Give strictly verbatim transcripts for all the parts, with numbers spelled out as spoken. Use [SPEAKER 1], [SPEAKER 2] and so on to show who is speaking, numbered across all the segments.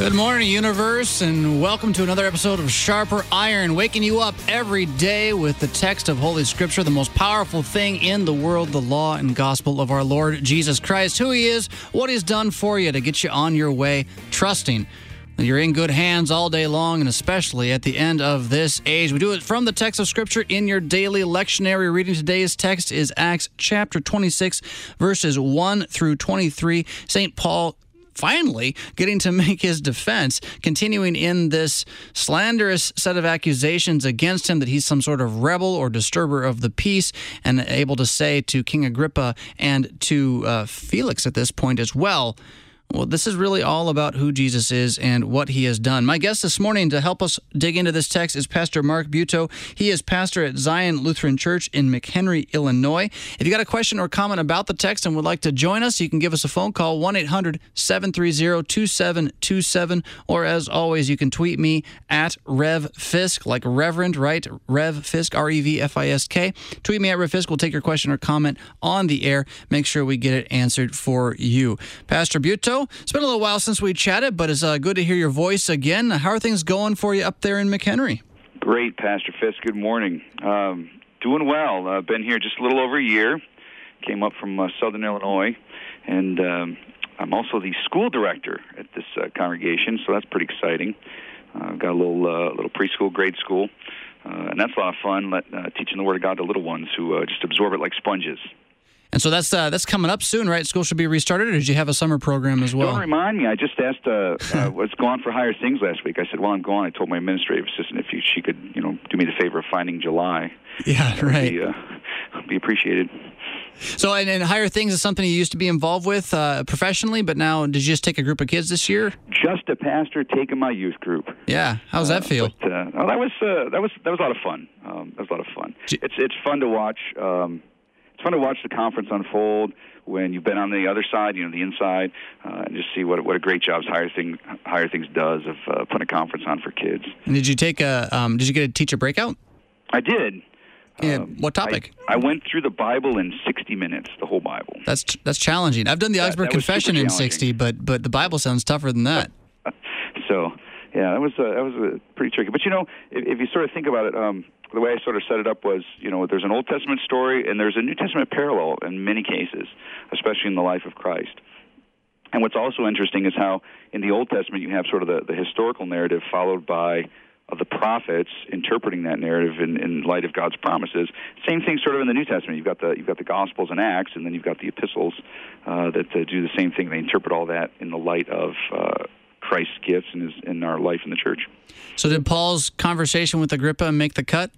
[SPEAKER 1] Good morning, universe, and welcome to another episode of Sharper Iron, waking you up every day with the text of Holy Scripture, the most powerful thing in the world, the law and gospel of our Lord Jesus Christ, who He is, what He's done for you to get you on your way, trusting that you're in good hands all day long, and especially at the end of this age. We do it from the text of Scripture in your daily lectionary reading. Today's text is Acts chapter twenty-six, verses one through twenty-three. Saint Paul finally getting to make his defense, continuing in this slanderous set of accusations against him that he's some sort of rebel or disturber of the peace, and able to say to King Agrippa and to uh, Felix at this point as well, well, this is really all about who Jesus is and what He has done. My guest this morning to help us dig into this text is Pastor Mark Buetow. He is pastor at Zion Lutheran Church in McHenry, Illinois. If you got a question or comment about the text and would like to join us, you can give us a phone call, one eight hundred seven three zero two seven two seven, or as always, you can tweet me at Rev Fisk, like Reverend, right? Rev Fisk, R E V F I S K. Tweet me at Rev Fisk. We'll take your question or comment on the air. Make sure we get it answered for you. Pastor Buetow, it's been a little while since we chatted, but it's uh, good to hear your voice again. How are things going for you up there in McHenry?
[SPEAKER 2] Great, Pastor Fisk. Good morning. Um, doing well. I've uh, been here just a little over a year. Came up from uh, Southern Illinois, and um, I'm also the school director at this uh, congregation, so that's pretty exciting. Uh, I've got a little uh, little preschool, grade school, uh, and that's a lot of fun, let, uh, teaching the Word of God to little ones who uh, just absorb it like sponges.
[SPEAKER 1] And so that's uh, that's coming up soon, right? School should be restarted, or did you have a summer program as well?
[SPEAKER 2] Don't remind me. I just asked uh, uh, what's going on for Higher Things last week. I said, while I'm gone, I told my administrative assistant if you, she could, you know, do me the favor of finding July.
[SPEAKER 1] Yeah, right.
[SPEAKER 2] Be, uh, be appreciated.
[SPEAKER 1] So, and, and Higher Things is something you used to be involved with uh, professionally, but now did you just take a group of kids this year?
[SPEAKER 2] Just a pastor taking my youth group.
[SPEAKER 1] Yeah, how's that feel?
[SPEAKER 2] Uh, but, uh, oh, that was uh, that was that was a lot of fun. Um, that was a lot of fun. It's it's fun to watch. Um, It's fun to watch the conference unfold when you've been on the other side, you know, the inside, uh, and just see what what a great job Higher Thing Higher Things does of uh, putting a conference on for kids.
[SPEAKER 1] And did you take a um, did you get a teacher breakout?
[SPEAKER 2] I did.
[SPEAKER 1] Yeah,
[SPEAKER 2] um,
[SPEAKER 1] what topic?
[SPEAKER 2] I, I went through the Bible in sixty minutes, the whole Bible.
[SPEAKER 1] That's that's challenging. I've done the
[SPEAKER 2] That-
[SPEAKER 1] Augsburg
[SPEAKER 2] that was
[SPEAKER 1] Confession
[SPEAKER 2] super
[SPEAKER 1] in
[SPEAKER 2] challenging.
[SPEAKER 1] sixty, but but the Bible sounds tougher than that.
[SPEAKER 2] So, yeah, that was uh, that was uh, pretty tricky. But you know, if, if you sort of think about it. Um, The way I sort of set it up was, you know, there's an Old Testament story and there's a New Testament parallel in many cases, especially in the life of Christ. And what's also interesting is how in the Old Testament you have sort of the, the historical narrative followed by uh, the prophets interpreting that narrative in, in light of God's promises. Same thing sort of in the New Testament. You've got the you've got the Gospels and Acts, and then you've got the epistles uh, that uh, do the same thing. They interpret all that in the light of uh, Christ's gifts in, his, in our life in the church.
[SPEAKER 1] So did Paul's conversation with Agrippa make the cut?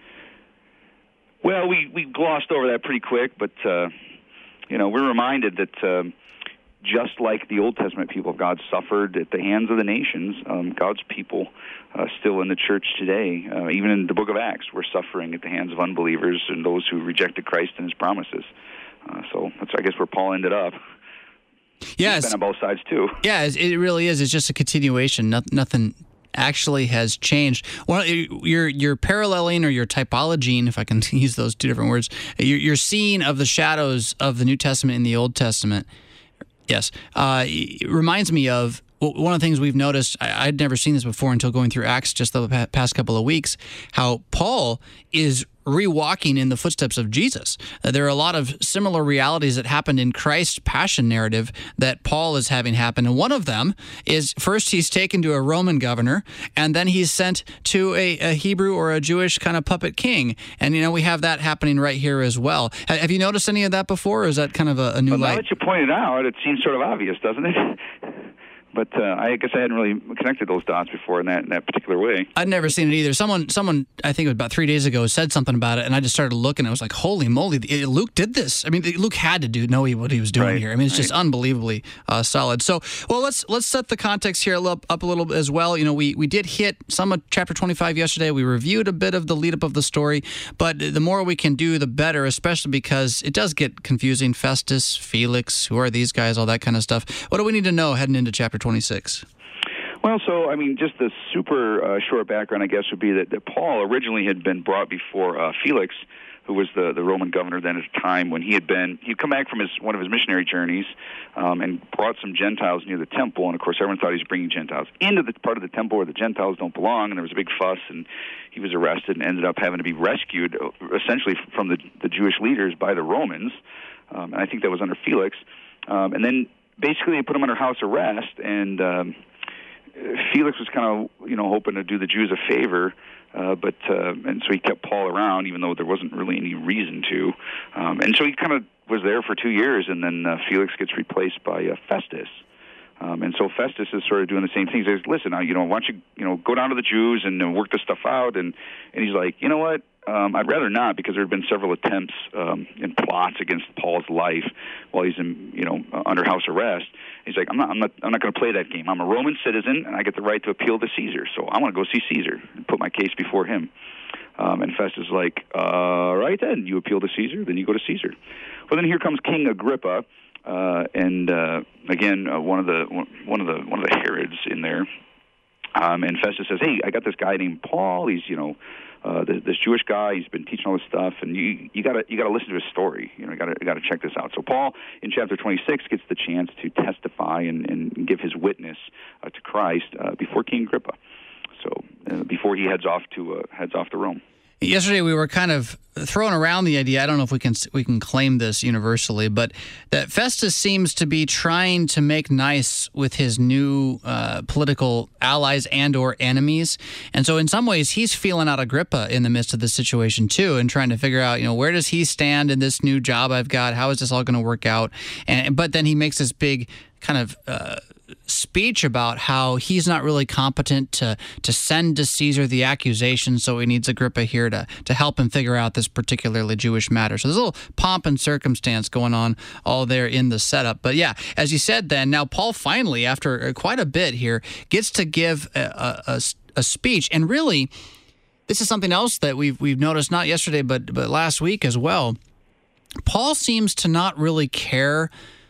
[SPEAKER 2] Well, we, we glossed over that pretty quick, but, uh, you know, we're reminded that um, just like the Old Testament people of God suffered at the hands of the nations, um, God's people uh, still in the church today, uh, even in the book of Acts, we're suffering at the hands of unbelievers and those who rejected Christ and His promises. Uh, so that's, I guess, where Paul ended up.
[SPEAKER 1] Yeah,
[SPEAKER 2] He's been on both sides, too.
[SPEAKER 1] Yeah, it really is. It's just a continuation. No, nothing actually has changed. Well, you're you're paralleling or you're typologing, if I can use those two different words. You're, you're seeing of the shadows of the New Testament in the Old Testament. Yes, uh, it reminds me of one of the things we've noticed. I, I'd never seen this before until going through Acts just the past couple of weeks. How Paul is rewalking in the footsteps of Jesus. Uh, there are a lot of similar realities that happened in Christ's passion narrative that Paul is having happen. And one of them is first he's taken to a Roman governor, and then he's sent to a, a Hebrew or a Jewish kind of puppet king. And, you know, we have that happening right here as well. Have, have you noticed any of that before, or is that kind of a, a new
[SPEAKER 2] well,
[SPEAKER 1] light?
[SPEAKER 2] Now that you pointed out, it seems sort of obvious, doesn't it? But uh, I guess I hadn't really connected those dots before in that in that particular way.
[SPEAKER 1] I'd never seen it either. Someone, someone, I think it was about three days ago, said something about it, and I just started looking. And I was like, "Holy moly! Luke did this. I mean, Luke had to do know what he was doing
[SPEAKER 2] right,
[SPEAKER 1] here. I mean, it's
[SPEAKER 2] right.
[SPEAKER 1] just unbelievably uh, solid." So, well, let's let's set the context here up, up a little bit as well. You know, we we did hit some of chapter twenty-five yesterday. We reviewed a bit of the lead up of the story, but the more we can do, the better. Especially because it does get confusing. Festus, Felix, who are these guys? All that kind of stuff. What do we need to know heading into chapter twenty-six?
[SPEAKER 2] Well, so, I mean, just the super uh, short background, I guess, would be that, that Paul originally had been brought before uh, Felix who was the, the Roman governor then at the time, when he had been, he'd come back from his one of his missionary journeys um, and brought some Gentiles near the temple, and of course everyone thought he was bringing Gentiles into the part of the temple where the Gentiles don't belong, and there was a big fuss, and he was arrested and ended up having to be rescued, essentially from the, the Jewish leaders by the Romans, um, and I think that was under Felix, um, and then basically they put him under house arrest, and um, Felix was kind of, you know, hoping to do the Jews a favor, uh, but uh, and so he kept Paul around, even though there wasn't really any reason to. Um, and so he kind of was there for two years, and then uh, Felix gets replaced by uh, Festus. Um, and so Festus is sort of doing the same thing. He says, "Listen, now, you know, why don't you, you know, go down to the Jews and uh, work this stuff out?" And and he's like, "You know what? Um, I'd rather not, because there have been several attempts um, and plots against Paul's life while he's in, you know, uh, under house arrest." He's like, "I'm not, I'm not, I'm not going to play that game. I'm a Roman citizen, and I get the right to appeal to Caesar. So I want to go see Caesar and put my case before him." Um, and Festus is like, "All right, then you appeal to Caesar, then you go to Caesar." Well, then here comes King Agrippa, uh, and uh, again, uh, one of the one of the one of the Herods in there. Um, and Festus says, "Hey, I got this guy named Paul. He's, you know, uh, this, this Jewish guy. He's been teaching all this stuff, and you you gotta you gotta listen to his story. You know, you gotta you gotta check this out." So Paul, in chapter twenty-six, gets the chance to testify and, and give his witness uh, to Christ uh, before King Agrippa. So uh, before he heads off to uh, heads off to Rome.
[SPEAKER 1] Yesterday, we were kind of throwing around the idea, I don't know if we can we can claim this universally, but that Festus seems to be trying to make nice with his new uh, political allies and or enemies. And so in some ways, he's feeling out Agrippa in the midst of this situation too, and trying to figure out, you know, where does he stand in this new job I've got? How is this all going to work out? And But then he makes this big kind of uh, speech about how he's not really competent to to send to Caesar the accusation, so he needs Agrippa here to to help him figure out this particularly Jewish matter. So there's a little pomp and circumstance going on all there in the setup. But yeah, as you said then, now Paul finally, after quite a bit here, gets to give a, a, a speech. And really, this is something else that we've we've noticed not yesterday, but but last week as well. Paul seems to not really care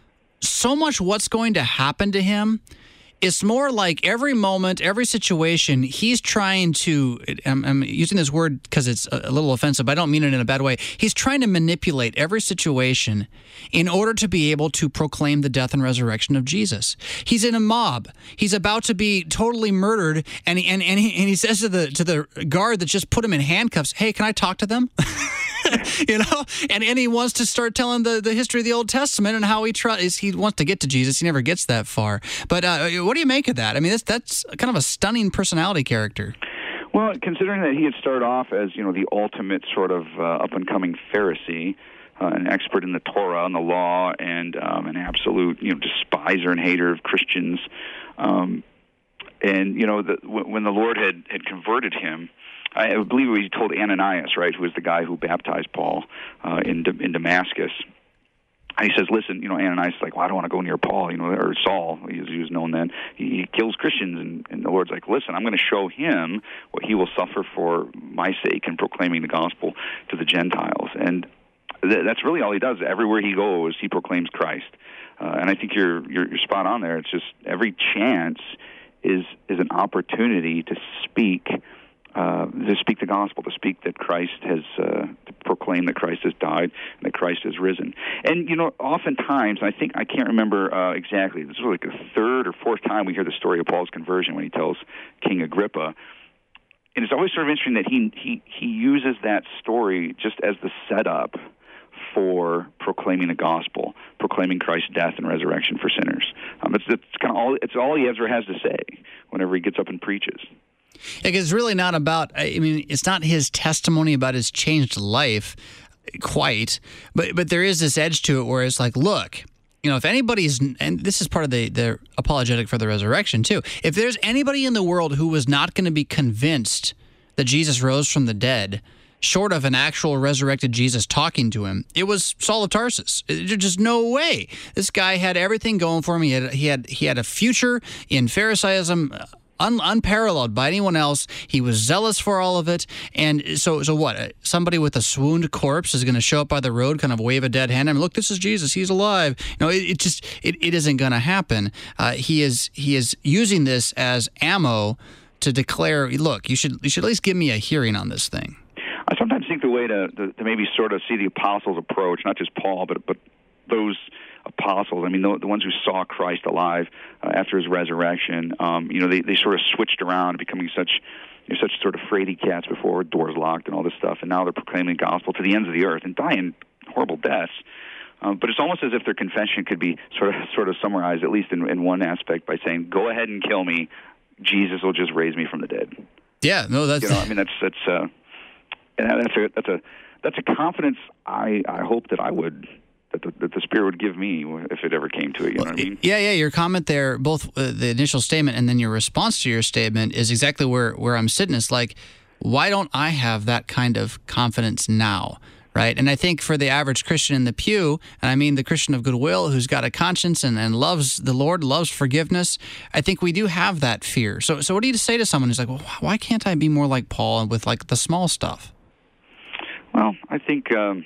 [SPEAKER 1] so much what's going to happen to him. It's more like every moment, every situation, he's trying to, I'm, I'm using this word because it's a little offensive, but I don't mean it in a bad way. He's trying to manipulate every situation in order to be able to proclaim the death and resurrection of Jesus. He's in a mob. He's about to be totally murdered, and he, and, and, he, and he says to the to the guard that just put him in handcuffs, "Hey, can I talk to them?" You know, and, and he wants to start telling the, the history of the Old Testament and how he tries. He wants to get to Jesus. He never gets that far. But uh, what do you make of that? I mean, that's that's kind of a stunning personality character.
[SPEAKER 2] Well, considering that he had started off as, you know, the ultimate sort of uh, up and coming Pharisee, uh, an expert in the Torah and the law, and um, an absolute, you know, despiser and hater of Christians, um, and you know, the, when the Lord had had converted him. I believe he told Ananias, right, who was the guy who baptized Paul uh, in in Damascus. And he says, "Listen, you know," Ananias is like, "Well, I don't want to go near Paul, you know," or Saul, he was, he was known then. He, he kills Christians, and, and the Lord's like, "Listen, I'm going to show him what he will suffer for my sake in proclaiming the gospel to the Gentiles." And th- that's really all he does. Everywhere he goes, he proclaims Christ. Uh, and I think you're, you're you're spot on there. It's just every chance is is an opportunity to speak. Uh, to speak the gospel, to speak that Christ has, uh, to proclaim that Christ has died and that Christ has risen. And, you know, oftentimes, I think, I can't remember uh, exactly, this is like the third or fourth time we hear the story of Paul's conversion when he tells King Agrippa. And it's always sort of interesting that he, he, he uses that story just as the setup for proclaiming the gospel, proclaiming Christ's death and resurrection for sinners. Um, it's, it's kind of all, it's all he ever has to say whenever he gets up and preaches.
[SPEAKER 1] It's really not about, I mean, it's not his testimony about his changed life quite, but but there is this edge to it where it's like, look, you know, if anybody's, and this is part of the, the apologetic for the resurrection too, if there's anybody in the world who was not going to be convinced that Jesus rose from the dead, short of an actual resurrected Jesus talking to him, it was Saul of Tarsus. There's just no way. This guy had everything going for him. He had he had, he had a future in Pharisaism, Un, unparalleled by anyone else. He was zealous for all of it. And so so what? Somebody with a swooned corpse is going to show up by the road, kind of wave a dead hand. I mean, look, this is Jesus. He's alive. No, it, it just, it, it isn't going to happen. Uh, he is he is using this as ammo to declare, look, you should you should at least give me a hearing on this thing.
[SPEAKER 2] I sometimes think the way to, to, to maybe sort of see the apostles' approach, not just Paul, but but those apostles. I mean, the, the ones who saw Christ alive uh, after his resurrection. Um, you know, they, they sort of switched around, becoming such you know, such sort of fraidy cats before, doors locked and all this stuff, and now they're proclaiming the gospel to the ends of the earth and dying horrible deaths. Um, but it's almost as if their confession could be sort of sort of summarized, at least in, in one aspect, by saying, "Go ahead and kill me. Jesus will just raise me from the dead."
[SPEAKER 1] Yeah, no, that's.
[SPEAKER 2] You know, I mean, that's that's uh, and that's a that's a that's a confidence I I hope that I would. That the, that the Spirit would give me if it ever came to it, you know what I mean?
[SPEAKER 1] Yeah, yeah, your comment there, both uh, the initial statement and then your response to your statement is exactly where, where I'm sitting. It's like, why don't I have that kind of confidence now, right? And I think for the average Christian in the pew, and I mean the Christian of goodwill who's got a conscience and, and loves the Lord, loves forgiveness, I think we do have that fear. So, so what do you say to someone who's like, well, why can't I be more like Paul with like the small stuff?
[SPEAKER 2] Well, I think... Um,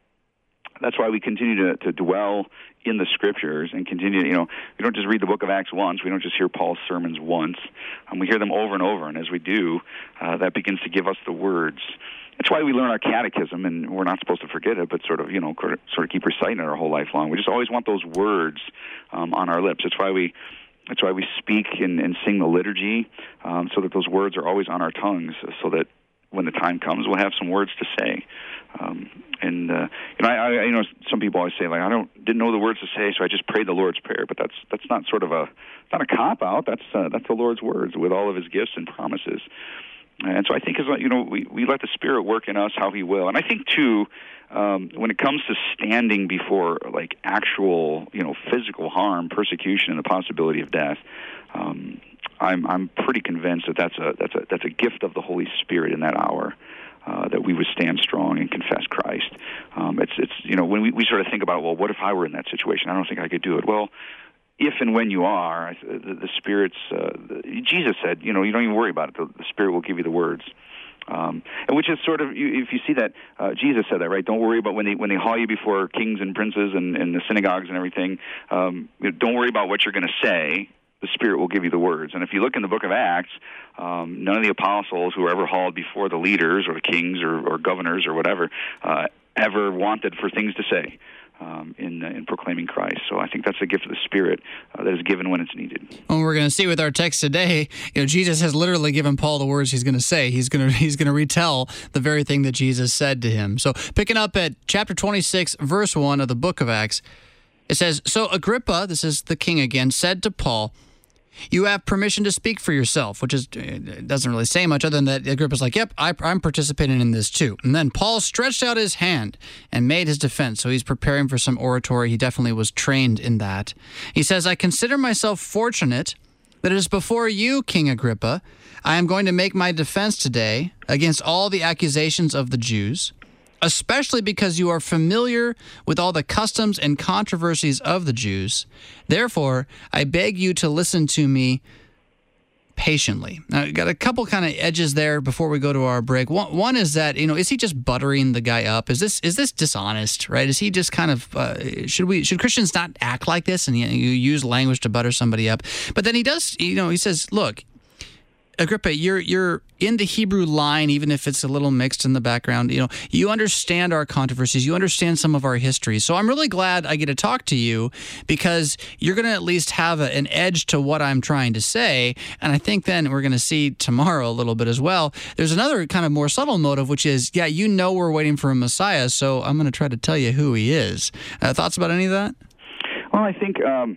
[SPEAKER 2] That's why we continue to, to dwell in the Scriptures and continue, you know, we don't just read the book of Acts once. We don't just hear Paul's sermons once. Um, we hear them over and over, and as we do, uh, that begins to give us the words. That's why we learn our catechism, and we're not supposed to forget it, but sort of, you know, sort of keep reciting it our whole life long. We just always want those words um, on our lips. That's why we that's why we speak and, and sing the liturgy, um, so that those words are always on our tongues, so that when the time comes, we'll have some words to say. Um, and uh, you know, I, I, you know, some people always say, like, I don't didn't know the words to say, so I just prayed the Lord's Prayer. But that's that's not sort of a it's not a cop out. That's uh, that's the Lord's words with all of His gifts and promises. And so I think, as you know, we we let the Spirit work in us how He will. And I think too, um, when it comes to standing before like actual, you know, physical harm, persecution, and the possibility of death. Um, I'm I'm pretty convinced that that's a that's a that's a gift of the Holy Spirit in that hour, uh, that we would stand strong and confess Christ. Um, it's it's you know when we, we sort of think about, well, what if I were in that situation? I don't think I could do it. Well, if and when you are, the, the Spirit's uh, the, Jesus said, you know, you don't even worry about it. The, the Spirit will give you the words. Um, and which is sort of, you, if you see that, uh, Jesus said that, right? Don't worry about when they when they haul you before kings and princes and, and the synagogues and everything. Um, you know, don't worry about what you're going to say. The Spirit will give you the words. And if you look in the book of Acts, um, none of the apostles who were ever hauled before the leaders or the kings or, or governors or whatever uh, ever wanted for things to say um, in, uh, in proclaiming Christ. So I think that's a gift of the Spirit uh, that is given when it's needed.
[SPEAKER 1] Well, we're going to see with our text today, you know, Jesus has literally given Paul the words he's going to say. He's going to he's going to retell the very thing that Jesus said to him. So picking up at chapter twenty-six, verse one of the book of Acts, it says, "So Agrippa," this is the king again, "said to Paul, 'You have permission to speak for yourself,'" which is it doesn't really say much other than that Agrippa's like, "Yep, I, I'm participating in this too." And then Paul stretched out his hand and made his defense. So he's preparing for some oratory. He definitely was trained in that. He says, "I consider myself fortunate that it is before you, King Agrippa, I am going to make my defense today against all the accusations of the Jews, especially because you are familiar with all the customs and controversies of the Jews. Therefore, I beg you to listen to me patiently." Now, got a couple kind of edges there before we go to our break. One, one is that, you know, is he just buttering the guy up? Is this is this dishonest, right? Is he just kind of, uh, should we should Christians not act like this and you, know, you use language to butter somebody up? But then he does, you know, he says, look, Agrippa, you're you're in the Hebrew line, even if it's a little mixed in the background. You know, you understand our controversies. You understand some of our history. So I'm really glad I get to talk to you because you're going to at least have a, an edge to what I'm trying to say. And I think then we're going to see tomorrow a little bit as well. There's another kind of more subtle motive, which is, yeah, you know we're waiting for a Messiah, so I'm going to try to tell you who he is. Uh, thoughts about any of that?
[SPEAKER 2] Well, I think... Um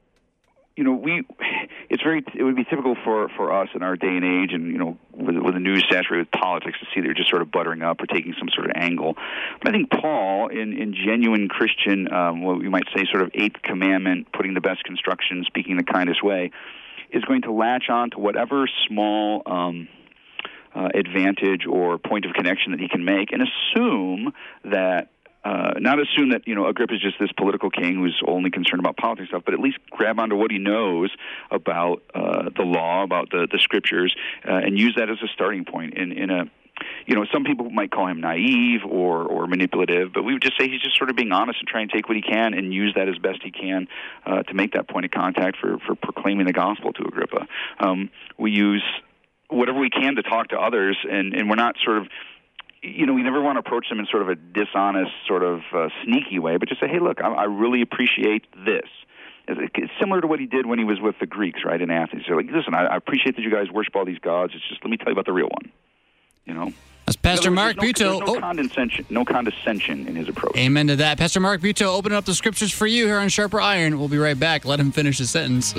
[SPEAKER 2] You know, we it's very it would be typical for, for us in our day and age, and you know, with, with the news saturated with politics, to see they're just sort of buttering up or taking some sort of angle. But I think Paul, in, in genuine Christian, um, what we might say, sort of eighth commandment, putting the best construction, speaking the kindest way, is going to latch on to whatever small um, uh, advantage or point of connection that he can make, and assume that. Uh, not assume that, you know, Agrippa is just this political king who's only concerned about politics stuff, but at least grab onto what he knows about uh, the law, about the, the scriptures, uh, and use that as a starting point in, in a, you know, some people might call him naive or, or manipulative, but we would just say he's just sort of being honest and trying to take what he can and use that as best he can uh, to make that point of contact for, for proclaiming the gospel to Agrippa. Um, we use whatever we can to talk to others, and, and we're not sort of you know, we never want to approach them in sort of a dishonest, sort of uh, sneaky way, but just say, hey, look, I, I really appreciate this. It's similar to what he did when he was with the Greeks, right, in Athens. They're like, listen, I, I appreciate that you guys worship all these gods. It's just, let me tell you about the real one, you know?
[SPEAKER 1] That's Pastor
[SPEAKER 2] no,
[SPEAKER 1] Mark
[SPEAKER 2] no,
[SPEAKER 1] Buetow.
[SPEAKER 2] There's no,
[SPEAKER 1] oh.
[SPEAKER 2] condescension, no condescension in his approach.
[SPEAKER 1] Amen to that. Pastor Mark Buetow opening up the scriptures for you here on Sharper Iron. We'll be right back. Let him finish his sentence.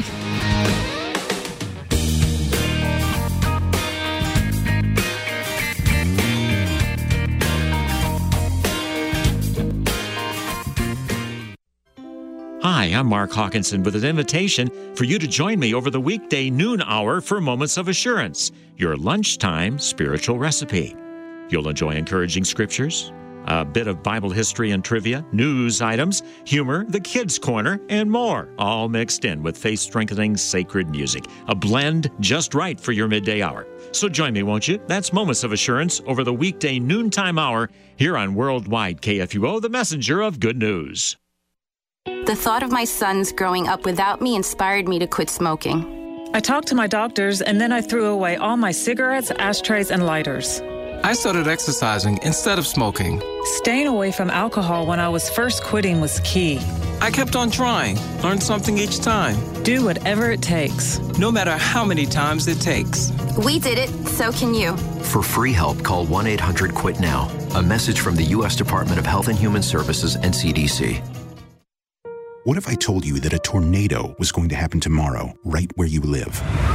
[SPEAKER 3] Hi, I'm Mark Hawkinson with an invitation for you to join me over the weekday noon hour for Moments of Assurance, your lunchtime spiritual recipe. You'll enjoy encouraging scriptures, a bit of Bible history and trivia, news items, humor, the kids' corner, and more, all mixed in with faith-strengthening sacred music, a blend just right for your midday hour. So join me, won't you? That's Moments of Assurance over the weekday noontime hour here on Worldwide K F U O, the messenger of good news.
[SPEAKER 4] The thought of my sons growing up without me inspired me to quit smoking.
[SPEAKER 5] I talked to my doctors, and then I threw away all my cigarettes, ashtrays, and lighters.
[SPEAKER 6] I started exercising instead of smoking.
[SPEAKER 5] Staying away from alcohol when I was first quitting was key.
[SPEAKER 6] I kept on trying, learned something each time.
[SPEAKER 5] Do whatever it takes.
[SPEAKER 6] No matter how many times it takes.
[SPEAKER 4] We did it, so can you.
[SPEAKER 7] For free help, call one eight hundred quit now. A message from the U S Department of Health and Human Services and C D C.
[SPEAKER 8] What if I told you that a tornado was going to happen tomorrow, right where you live?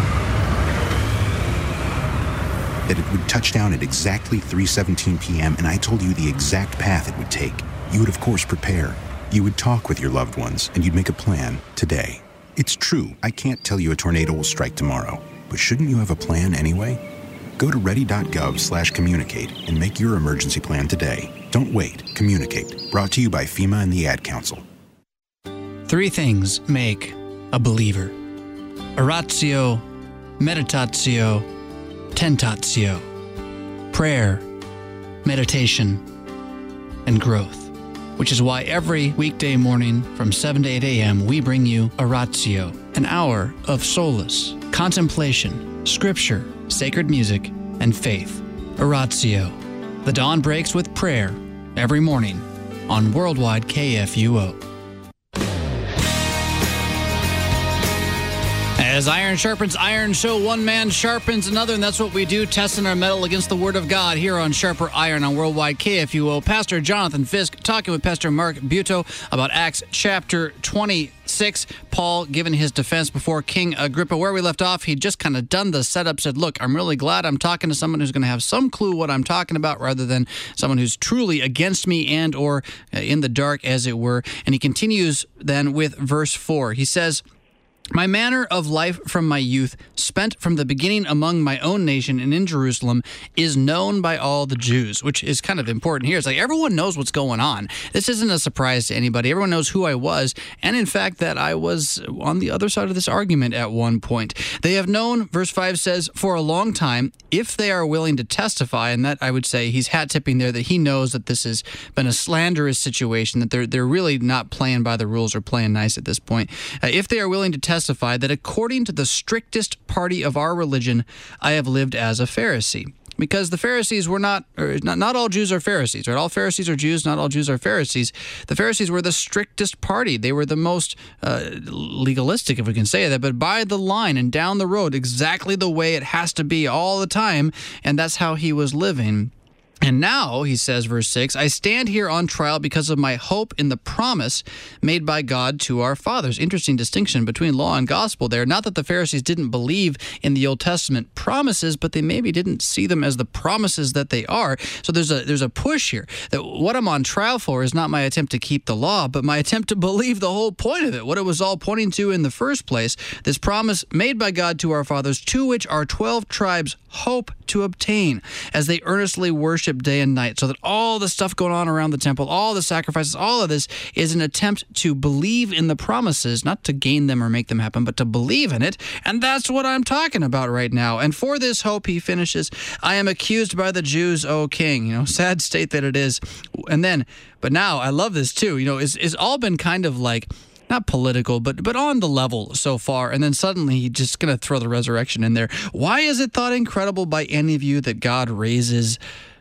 [SPEAKER 8] That it would touch down at exactly three seventeen p.m., and I told you the exact path it would take. You would, of course, prepare. You would talk with your loved ones, and you'd make a plan today. It's true, I can't tell you a tornado will strike tomorrow, but shouldn't you have a plan anyway? Go to ready.gov slash communicate and make your emergency plan today. Don't wait. Communicate. Brought to you by FEMA and the Ad Council.
[SPEAKER 1] Three things make a believer: oratio, meditatio, tentatio. Prayer, meditation, and growth. Which is why every weekday morning from seven to eight a.m. we bring you Oratio, an hour of solace, contemplation, scripture, sacred music, and faith. Oratio. The dawn breaks with prayer every morning on Worldwide K F U O. As iron sharpens iron, so one man sharpens another, and that's what we do, testing our metal against the Word of God here on Sharper Iron on Worldwide K F U O. Pastor Jonathan Fisk talking with Pastor Mark Buetow about Acts chapter twenty-six. Paul giving his defense before King Agrippa. Where we left off, he'd just kind of done the setup, said, look, I'm really glad I'm talking to someone who's going to have some clue what I'm talking about rather than someone who's truly against me and or in the dark, as it were. And he continues then with verse four. He says, my manner of life from my youth, spent from the beginning among my own nation and in Jerusalem, is known by all the Jews, which is kind of important here. It's like everyone knows what's going on. This isn't a surprise to anybody. Everyone knows who I was, and in fact that I was on the other side of this argument at one point. They have known, verse five says, for a long time, if they are willing to testify, and that I would say he's hat-tipping there, that he knows that this has been a slanderous situation, that they're, they're really not playing by the rules or playing nice at this point. Uh, if they are willing to testify, that according to the strictest party of our religion, I have lived as a Pharisee. Because the Pharisees were not, or not, not all Jews are Pharisees, right? All Pharisees are Jews, not all Jews are Pharisees. The Pharisees were the strictest party. They were the most uh, legalistic, if we can say that, but by the line and down the road, exactly the way it has to be all the time, and that's how he was living. And now, he says, verse six, I stand here on trial because of my hope in the promise made by God to our fathers. Interesting distinction between law and gospel there. Not that the Pharisees didn't believe in the Old Testament promises, but they maybe didn't see them as the promises that they are. So there's a there's a push here that what I'm on trial for is not my attempt to keep the law, but my attempt to believe the whole point of it, what it was all pointing to in the first place, this promise made by God to our fathers, to which our twelve tribes hope to obtain as they earnestly worship day and night. So that all the stuff going on around the temple, all the sacrifices, all of this is an attempt to believe in the promises, not to gain them or make them happen, but to believe in it. And that's what I'm talking about right now. And for this hope, he finishes, I am accused by the Jews, O king. You know, sad state that it is. And then, but now I love this too. You know, it's, it's all been kind of like, not political, but but on the level so far. And then suddenly he's just going to throw the resurrection in there. Why is it thought incredible by any of you that God raises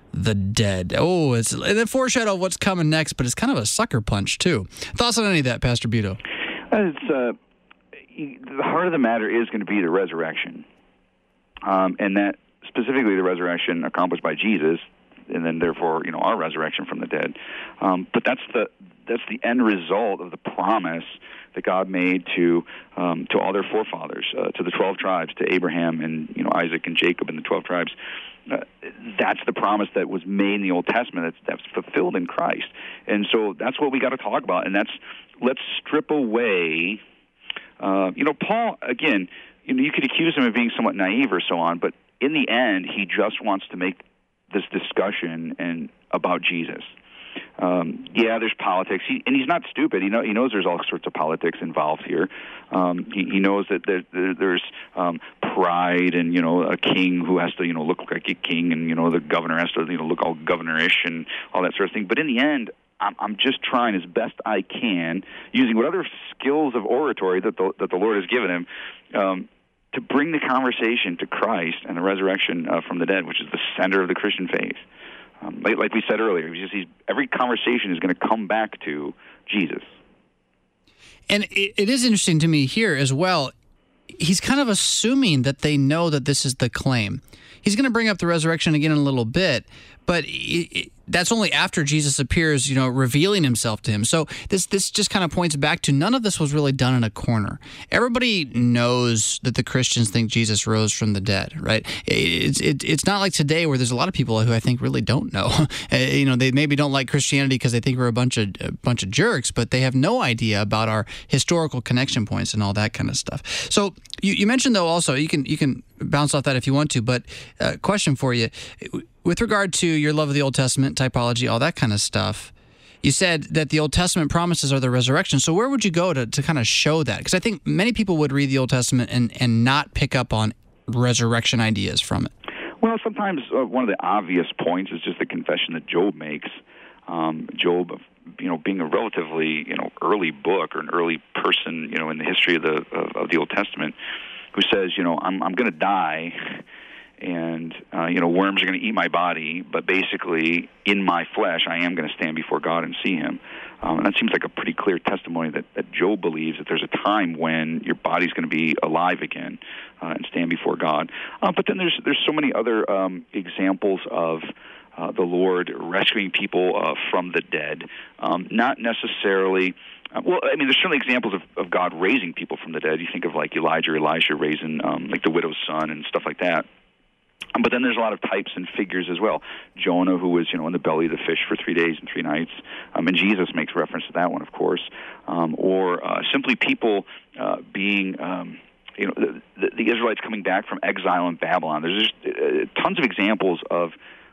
[SPEAKER 1] the dead. Oh, it's a foreshadow of what's coming next, but it's kind of a sucker punch, too. Thoughts on any of that, Pastor Buetow?
[SPEAKER 2] It's, uh, the heart of the matter is going to be the resurrection. Um, and that specifically the resurrection accomplished by Jesus, and then therefore, you know, our resurrection from the dead. Um, but that's the that's the end result of the promise that God made to um, to all their forefathers, uh, to the twelve tribes, to Abraham and you know Isaac and Jacob and the twelve tribes. Uh, that's the promise that was made in the Old Testament. That's that's fulfilled in Christ, and so that's what we got to talk about. And that's let's strip away. Uh, you know, Paul again. You know, you could accuse him of being somewhat naive or so on, but in the end, he just wants to make this discussion and about Jesus. Um, yeah, there's politics, he, and he's not stupid. He, know, he knows there's all sorts of politics involved here. Um, he, he knows that there, there, there's um, pride, and you know, a king who has to you know look like a king, and you know, the governor has to you know look all governorish and all that sort of thing. But in the end, I'm, I'm just trying as best I can, using whatever skills of oratory that the, that the Lord has given him, um, to bring the conversation to Christ and the resurrection uh, from the dead, which is the center of the Christian faith. Um, like, like we said earlier, just, he's, every conversation is going to come back to Jesus.
[SPEAKER 1] And it, it is interesting to me here as well. He's kind of assuming that they know that this is the claim. He's going to bring up the resurrection again in a little bit, but it, it, that's only after Jesus appears, you know, revealing himself to him. So this this just kind of points back to none of this was really done in a corner. Everybody knows that the Christians think Jesus rose from the dead, right? It's it, it's not like today where there's a lot of people who I think really don't know. you know, they maybe don't like Christianity because they think we're a bunch of a bunch of jerks, but they have no idea about our historical connection points and all that kind of stuff. So you, you mentioned though also you can you can bounce off that if you want to, but uh, question for you. With regard to your love of the Old Testament, typology, all that kind of stuff, you said that the Old Testament promises are the resurrection. So where would you go to, to kind of show that? Because I think many people would read the Old Testament and, and not pick up on resurrection ideas from it.
[SPEAKER 2] Well, sometimes uh, one of the obvious points is just the confession that Job makes. Um, Job, you know, being a relatively, you know, early book or an early person, you know, in the history of the of, of the Old Testament, who says, you know, I'm I'm going to die. And, uh, you know, worms are going to eat my body, but basically, in my flesh, I am going to stand before God and see him. Um, and that seems like a pretty clear testimony that, that Job believes that there's a time when your body's going to be alive again uh, and stand before God. Uh, but then there's there's so many other um, examples of uh, the Lord rescuing people uh, from the dead, um, not necessarily... Uh, well, I mean, there's certainly examples of, of God raising people from the dead. You think of, like, Elijah or Elisha raising, um, like, the widow's son and stuff like that. But then there's a lot of types and figures as well. Jonah, who was, you know, in the belly of the fish for three days and three nights, um, and Jesus makes reference to that one, of course. Um, or uh, simply people uh, being, um, you know, the, the, the Israelites coming back from exile in Babylon. There's just uh, tons of examples of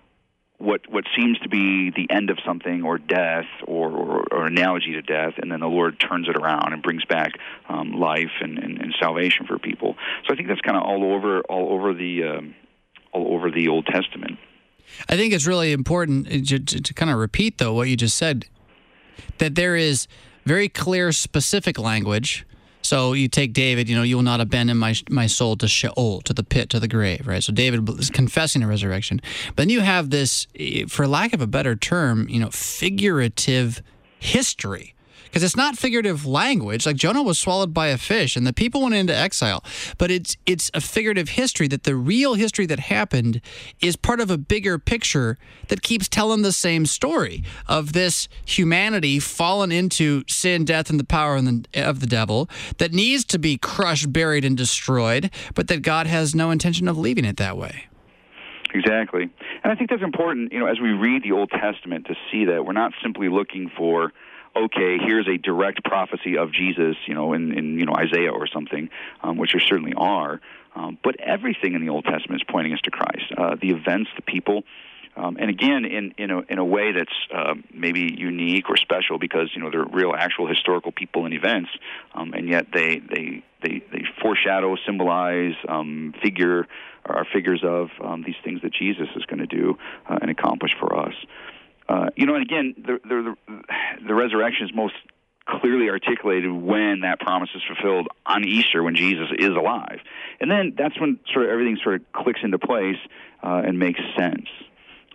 [SPEAKER 2] what what seems to be the end of something, or death, or, or, or analogy to death, and then the Lord turns it around and brings back um, life and, and, and salvation for people. So I think that's kind of all over all over the. Um, all over the Old Testament.
[SPEAKER 1] I think it's really important to, to, to kind of repeat, though, what you just said, that there is very clear, specific language. So you take David, you know, you will not abandon my my soul to Sheol, to the pit, to the grave, right? So David is confessing a resurrection. But then you have this, for lack of a better term, you know, figurative history. Because it's not figurative language. Like Jonah was swallowed by a fish and the people went into exile. But it's it's a figurative history, that the real history that happened is part of a bigger picture that keeps telling the same story of this humanity fallen into sin, death, and the power of the devil that needs to be crushed, buried, and destroyed, but that God has no intention of leaving it that way.
[SPEAKER 2] Exactly. And I think that's important, you know, as we read the Old Testament, to see that we're not simply looking for, okay, here's a direct prophecy of Jesus, you know, in, in you know Isaiah or something, um, which there certainly are. Um, but everything in the Old Testament is pointing us to Christ. Uh, the events, the people, um, and again, in in a, in a way that's uh, maybe unique or special, because you know they're real, actual historical people and events, um, and yet they they they, they foreshadow, symbolize, um, figure, or are figures of um, these things that Jesus is going to do uh, and accomplish for us. Uh, you know, and again, the, the, the resurrection is most clearly articulated when that promise is fulfilled on Easter, when Jesus is alive. And then that's when sort of everything sort of clicks into place uh, and makes sense.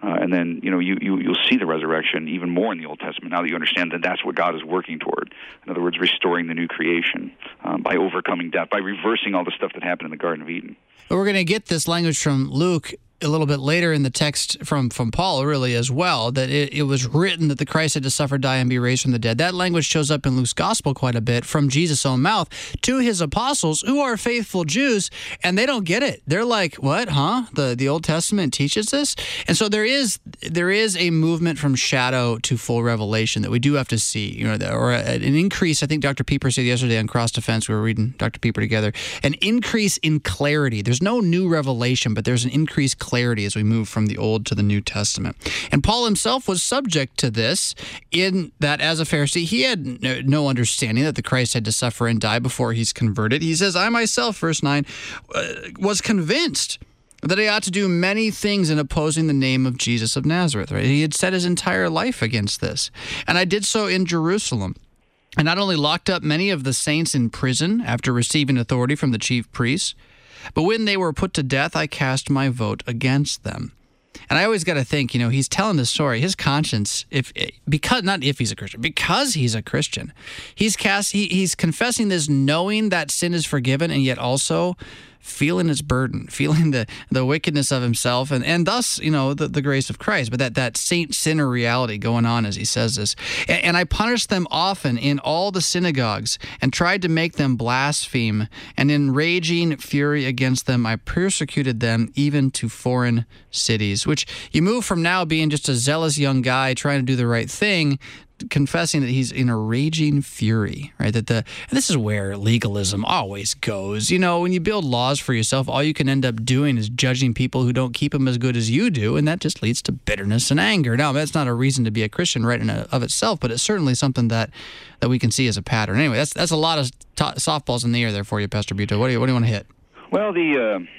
[SPEAKER 2] Uh, and then, you know, you, you, you'll see the resurrection even more in the Old Testament now that you understand that that's what God is working toward. In other words, restoring the new creation um, by overcoming death, by reversing all the stuff that happened in the Garden of Eden.
[SPEAKER 1] But we're going to get this language from Luke a little bit later in the text from, from Paul, really, as well, that it, it was written that the Christ had to suffer, die, and be raised from the dead. That language shows up in Luke's gospel quite a bit from Jesus' own mouth to his apostles, who are faithful Jews, and they don't get it. They're like, what, huh? The the Old Testament teaches this? And so there is there is a movement from shadow to full revelation that we do have to see, you know, or an increase. I think Doctor Pieper said yesterday on Cross Defense, we were reading Doctor Pieper together, an increase in clarity. There's no new revelation, but there's an increased clarity clarity as we move from the Old to the New Testament. And Paul himself was subject to this in that as a Pharisee, he had no, no understanding that the Christ had to suffer and die before he's converted. He says, I myself, verse nine, uh, was convinced that he ought to do many things in opposing the name of Jesus of Nazareth. Right? He had set his entire life against this. And I did so in Jerusalem. I not only locked up many of the saints in prison after receiving authority from the chief priests, but when they were put to death, I cast my vote against them. And I always got to think, you know, he's telling this story. His conscience, if because not if he's a Christian, because he's a Christian, he's cast. He, he's confessing this, knowing that sin is forgiven, and yet also feeling his burden, feeling the, the wickedness of himself, and, and thus, you know, the, the grace of Christ. But that, that saint-sinner reality going on as he says this. And, and I punished them often in all the synagogues and tried to make them blaspheme. And in raging fury against them, I persecuted them even to foreign cities. Which you move from now being just a zealous young guy trying to do the right thing, confessing that he's in a raging fury, right? That the and this is where legalism always goes. You know, when you build laws for yourself, all you can end up doing is judging people who don't keep them as good as you do, and that just leads to bitterness and anger. Now, that's not a reason to be a Christian right in a, of itself, but it's certainly something that that we can see as a pattern. Anyway, that's that's a lot of t- softballs in the air there for you, Pastor Buetow. What do you what do you want to hit?
[SPEAKER 2] Well, the. Uh...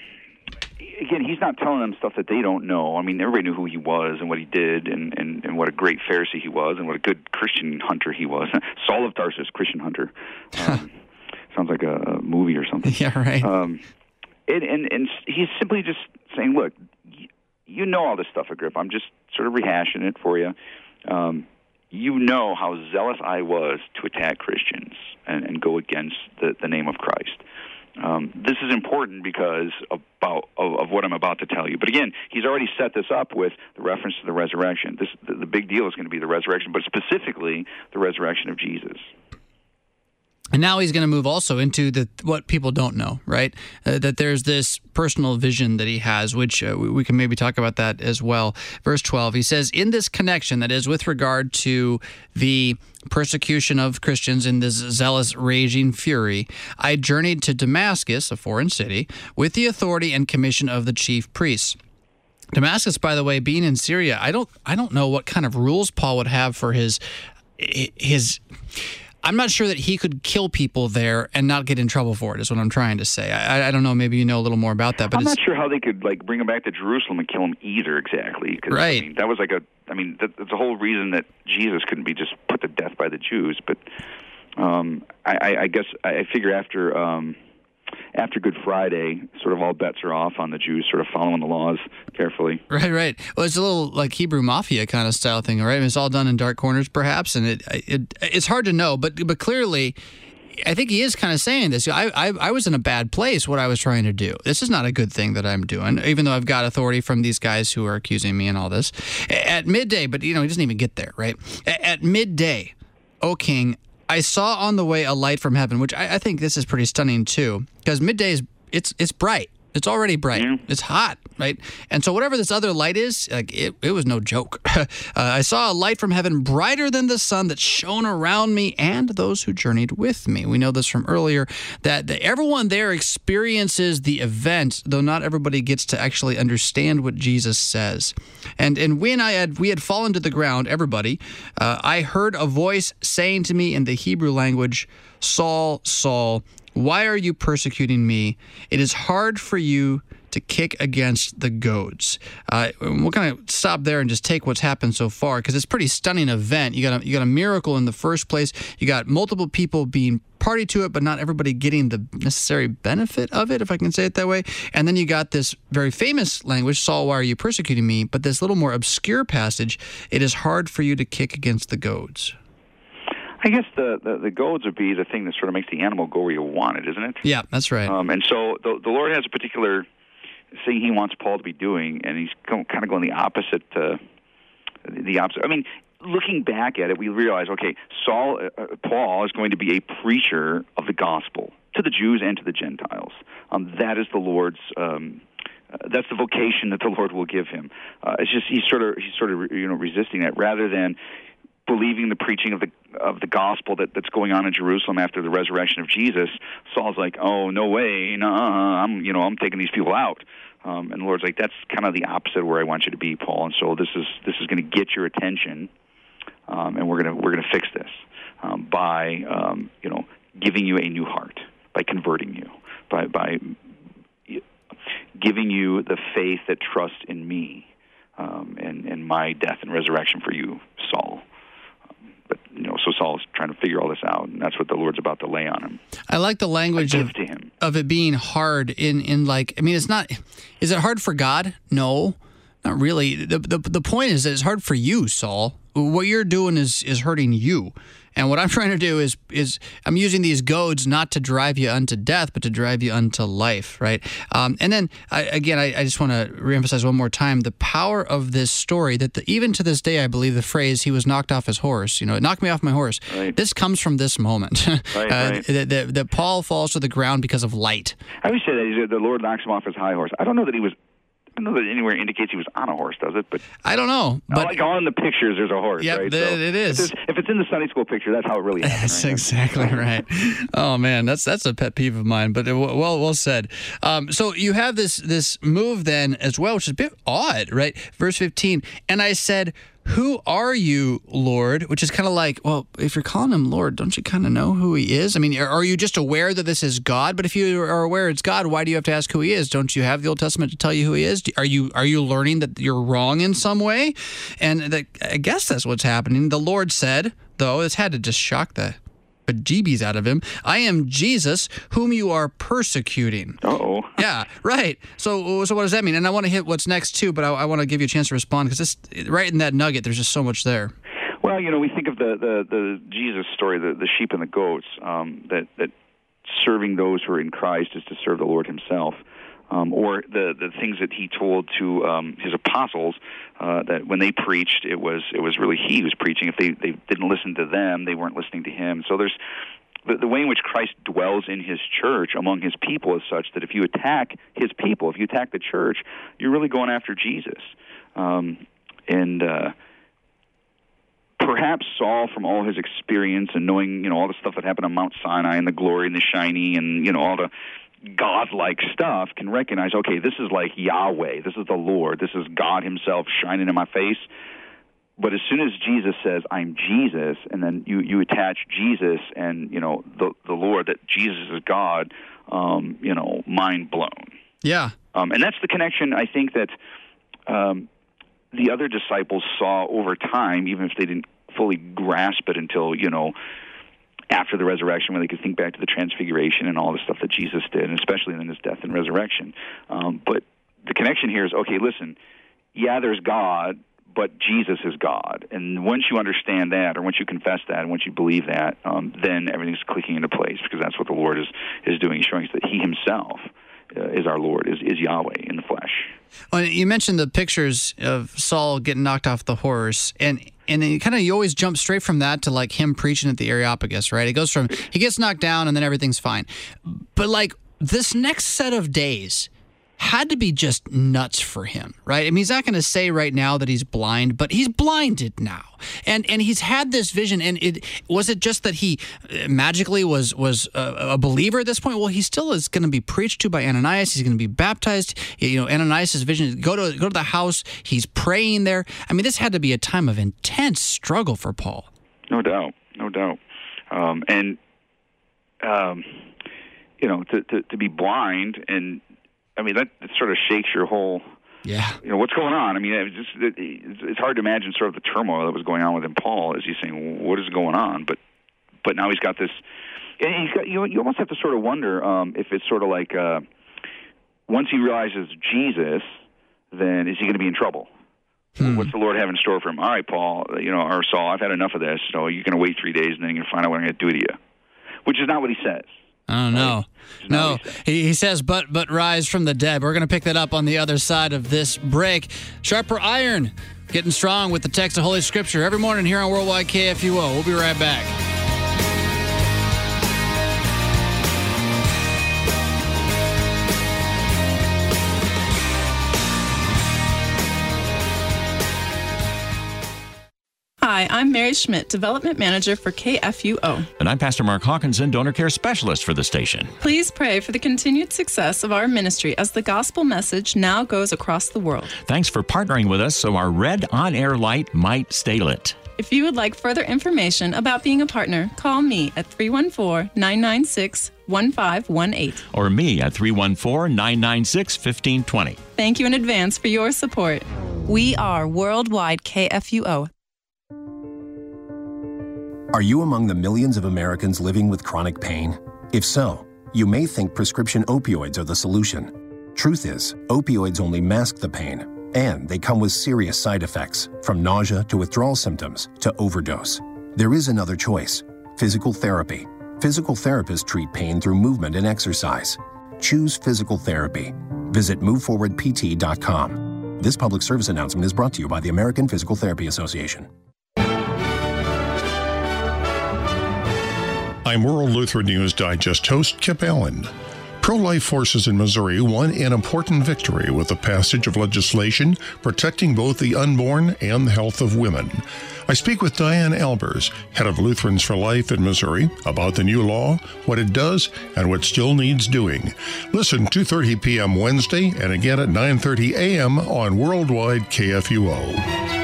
[SPEAKER 2] Again, he's not telling them stuff that they don't know. I mean, everybody knew who he was and what he did and, and, and what a great Pharisee he was and what a good Christian hunter he was. Saul of Tarsus, Christian hunter. Um, sounds like a, a movie or something.
[SPEAKER 1] Yeah, right.
[SPEAKER 2] Um, and, and, and he's simply just saying, look, y- you know all this stuff, Agrippa. I'm just sort of rehashing it for you. Um, you know how zealous I was to attack Christians and, and go against the, the name of Christ. Um, this is important because about of, of what I'm about to tell you. But again, he's already set this up with the reference to the resurrection. This the, the big deal is going to be the resurrection, but specifically the resurrection of Jesus.
[SPEAKER 1] And now he's going to move also into the what people don't know, right? Uh, that there's this personal vision that he has, which uh, we, we can maybe talk about that as well. Verse twelve, he says, in this connection, that is with regard to the persecution of Christians in this zealous, raging fury, I journeyed to Damascus, a foreign city, with the authority and commission of the chief priests. Damascus, by the way, being in Syria, I don't, I don't know what kind of rules Paul would have for his his. I'm not sure that he could kill people there and not get in trouble for it, is what I'm trying to say. I, I don't know. Maybe you know a little more about that. But
[SPEAKER 2] I'm
[SPEAKER 1] it's,
[SPEAKER 2] not sure how they could like bring him back to Jerusalem and kill him either exactly. Cause,
[SPEAKER 1] right.
[SPEAKER 2] I mean, that was like a, I mean, that, that's the whole reason that Jesus couldn't be just put to death by the Jews. But um, I, I, I guess I figure after um, after Good Friday, sort of all bets are off on the Jews sort of following the laws carefully.
[SPEAKER 1] Right, right. Well, it's a little like Hebrew Mafia kind of style thing, right? I mean, it's all done in dark corners, perhaps, and it, it it's hard to know. But but clearly, I think he is kind of saying this. I, I I was in a bad place. What I was trying to do. This is not a good thing that I'm doing, even though I've got authority from these guys who are accusing me and all this. At midday, but you know, he doesn't even get there, right? At midday, O King, I saw on the way a light from heaven, which I, I think this is pretty stunning too, because midday is it's it's bright. It's already bright. Yeah. It's hot, right? And so whatever this other light is, like it, it was no joke. uh, I saw a light from heaven brighter than the sun that shone around me and those who journeyed with me. We know this from earlier, that, that everyone there experiences the event, though not everybody gets to actually understand what Jesus says. And and when I had we had fallen to the ground, everybody, uh, I heard a voice saying to me in the Hebrew language, Saul, Saul, why are you persecuting me? It is hard for you to kick against the goads. Uh, we're going to stop there and just take what's happened so far, because it's a pretty stunning event. You got a, you got a miracle in the first place. You got multiple people being party to it, but not everybody getting the necessary benefit of it, if I can say it that way. And then you got this very famous language, Saul, why are you persecuting me? But this little more obscure passage, it is hard for you to kick against the goads.
[SPEAKER 2] I guess the, the, the goads would be the thing that sort of makes the animal go where you want it, isn't it?
[SPEAKER 1] Yeah, that's right.
[SPEAKER 2] Um, and so the, the Lord has a particular thing he wants Paul to be doing, and he's kind of going the opposite. Uh, the opposite. I mean, looking back at it, we realize, okay, Saul, uh, Paul is going to be a preacher of the gospel to the Jews and to the Gentiles. Um, that is the Lord's. Um, uh, that's the vocation that the Lord will give him. Uh, it's just he's sort of he's sort of you know resisting that rather than believing the preaching of the of the gospel that, that's going on in Jerusalem after the resurrection of Jesus. Saul's like, oh, no way, no, I'm you know I'm taking these people out. Um, and the Lord's like, that's kind of the opposite of where I want you to be, Paul. And so this is this is going to get your attention, um, and we're gonna we're gonna fix this um, by um, you know giving you a new heart, by converting you, by by giving you the faith that trusts in me um, and and my death and resurrection for you, Saul. But, you know, so Saul's trying to figure all this out, and that's what the Lord's about to lay on him.
[SPEAKER 1] I like the language of,
[SPEAKER 2] to him.
[SPEAKER 1] of it being hard in, in like, I mean, it's not, is it hard for God? No, not really. The, the, the point is that it's hard for you, Saul. What you're doing is, is hurting you. And what I'm trying to do is, is I'm using these goads not to drive you unto death, but to drive you unto life, right? Um, and then, I, again, I, I just want to reemphasize one more time the power of this story, that the, even to this day, I believe the phrase, he was knocked off his horse, you know, it knocked me off my horse.
[SPEAKER 2] Right.
[SPEAKER 1] This comes from this moment,
[SPEAKER 2] right,
[SPEAKER 1] uh,
[SPEAKER 2] right.
[SPEAKER 1] That, that, that Paul falls to the ground because of light.
[SPEAKER 2] I always say that the Lord knocks him off his high horse. I don't know that he was I don't know that anywhere indicates he was on a horse, does it? But
[SPEAKER 1] I don't know. But
[SPEAKER 2] like on the pictures, there's a horse,
[SPEAKER 1] yeah,
[SPEAKER 2] right?
[SPEAKER 1] Th-
[SPEAKER 2] so
[SPEAKER 1] it is.
[SPEAKER 2] If, if it's in the Sunday school picture, that's how it really happens.
[SPEAKER 1] That's
[SPEAKER 2] right?
[SPEAKER 1] exactly right. Oh man, that's that's a pet peeve of mine. But well, well said. Um, so you have this this move then as well, which is a bit odd, right? Verse fifteen. And I said, who are you, Lord? Which is kind of like, well, if you're calling him Lord, don't you kind of know who he is? I mean, are you just aware that this is God? But if you are aware it's God, why do you have to ask who he is? Don't you have the Old Testament to tell you who he is? Are you are you learning that you're wrong in some way? And that, I guess that's what's happening. The Lord said, though, this had to just shock the bejeebies out of him, I am Jesus, whom you are persecuting.
[SPEAKER 2] Uh-oh.
[SPEAKER 1] Yeah, right. So so what does that mean? And I want to hit what's next, too, but I, I want to give you a chance to respond, because this right in that nugget, there's just so much there.
[SPEAKER 2] Well, you know, we think of the, the, the Jesus story, the, the sheep and the goats, um, that, that serving those who are in Christ is to serve the Lord himself. Um, or the, the things that he told to um, his apostles, uh, that when they preached, it was it was really he who was preaching. If they, they didn't listen to them, they weren't listening to him. So there's the, the way in which Christ dwells in his church among his people is such that if you attack his people, if you attack the church, you're really going after Jesus. Um, and uh, perhaps Saul, from all his experience and knowing, you know, all the stuff that happened on Mount Sinai and the glory and the shining and, you know, all the God-like stuff, can recognize, okay, this is like Yahweh, this is the Lord, this is God himself shining in my face. But as soon as Jesus says, I'm Jesus, and then you, you attach Jesus and, you know, the the Lord, that Jesus is God, um, you know, mind blown.
[SPEAKER 1] Yeah.
[SPEAKER 2] Um, and that's the connection, I think, that um, the other disciples saw over time, even if they didn't fully grasp it until, you know, after the resurrection, when they could think back to the transfiguration and all the stuff that Jesus did, and especially in his death and resurrection. Um, but the connection here is, okay, listen, yeah, there's God, but Jesus is God. And once you understand that, or once you confess that, and once you believe that, um, then everything's clicking into place, because that's what the Lord is, is doing. He's showing us that he himself uh, is our Lord, is, is Yahweh in the flesh.
[SPEAKER 1] Well, you mentioned the pictures of Saul getting knocked off the horse, and and then you kind of you always jump straight from that to like him preaching at the Areopagus, right? It goes from he gets knocked down and then everything's fine, but like this next set of days had to be just nuts for him, right? I mean, he's not going to say right now that he's blind, but he's blinded now, and and he's had this vision. And it was it just that he magically was was a, a believer at this point? Well, he still is going to be preached to by Ananias. He's going to be baptized. You know, Ananias' vision is go to go to the house. He's praying there. I mean, this had to be a time of intense struggle for Paul.
[SPEAKER 2] No doubt, no doubt, um, and um, you know, to, to to be blind and. I mean, that, that sort of shakes your whole,
[SPEAKER 1] yeah.
[SPEAKER 2] you know, what's going on? I mean, it just, it, it's hard to imagine sort of the turmoil that was going on within Paul as he's saying, what is going on? But but now he's got this, And he's got, you, you almost have to sort of wonder um, if it's sort of like uh, once he realizes Jesus, then is he going to be in trouble? Hmm. What's the Lord have in store for him? All right, Paul, you know, or Saul, I've had enough of this. So you're going to wait three days, and then you're going to find out what I'm going to do to you, which is not what he says.
[SPEAKER 1] Oh, no. No, he, he says, but but rise from the dead. We're going to pick that up on the other side of this break. Sharper Iron, getting strong with the text of Holy Scripture every morning here on Worldwide K F U O. We'll be right back.
[SPEAKER 9] Hi, I'm Mary Schmidt, Development Manager for K F U O.
[SPEAKER 3] And I'm Pastor Mark Hawkinson, Donor Care Specialist for the station.
[SPEAKER 9] Please pray for the continued success of our ministry as the gospel message now goes across the world.
[SPEAKER 3] Thanks for partnering with us so our red on-air light might stay lit.
[SPEAKER 9] If you would like further information about being a partner, call me at three one four, nine nine six, one five one eight.
[SPEAKER 3] Or me at three one four, nine nine six, one five two zero.
[SPEAKER 9] Thank you in advance for your support. We are Worldwide K F U O.
[SPEAKER 10] Are you among the millions of Americans living with chronic pain? If so, you may think prescription opioids are the solution. Truth is, opioids only mask the pain, and they come with serious side effects, from nausea to withdrawal symptoms to overdose. There is another choice: physical therapy. Physical therapists treat pain through movement and exercise. Choose physical therapy. Visit move forward p t dot com. This public service announcement is brought to you by the American Physical Therapy Association.
[SPEAKER 11] I'm World Lutheran News Digest host Kip Allen. Pro-life forces in Missouri won an important victory with the passage of legislation protecting both the unborn and the health of women. I speak with Diane Albers, head of Lutherans for Life in Missouri, about the new law, what it does, and what still needs doing. Listen two thirty p.m. Wednesday and again at nine thirty a.m. on Worldwide K F U O.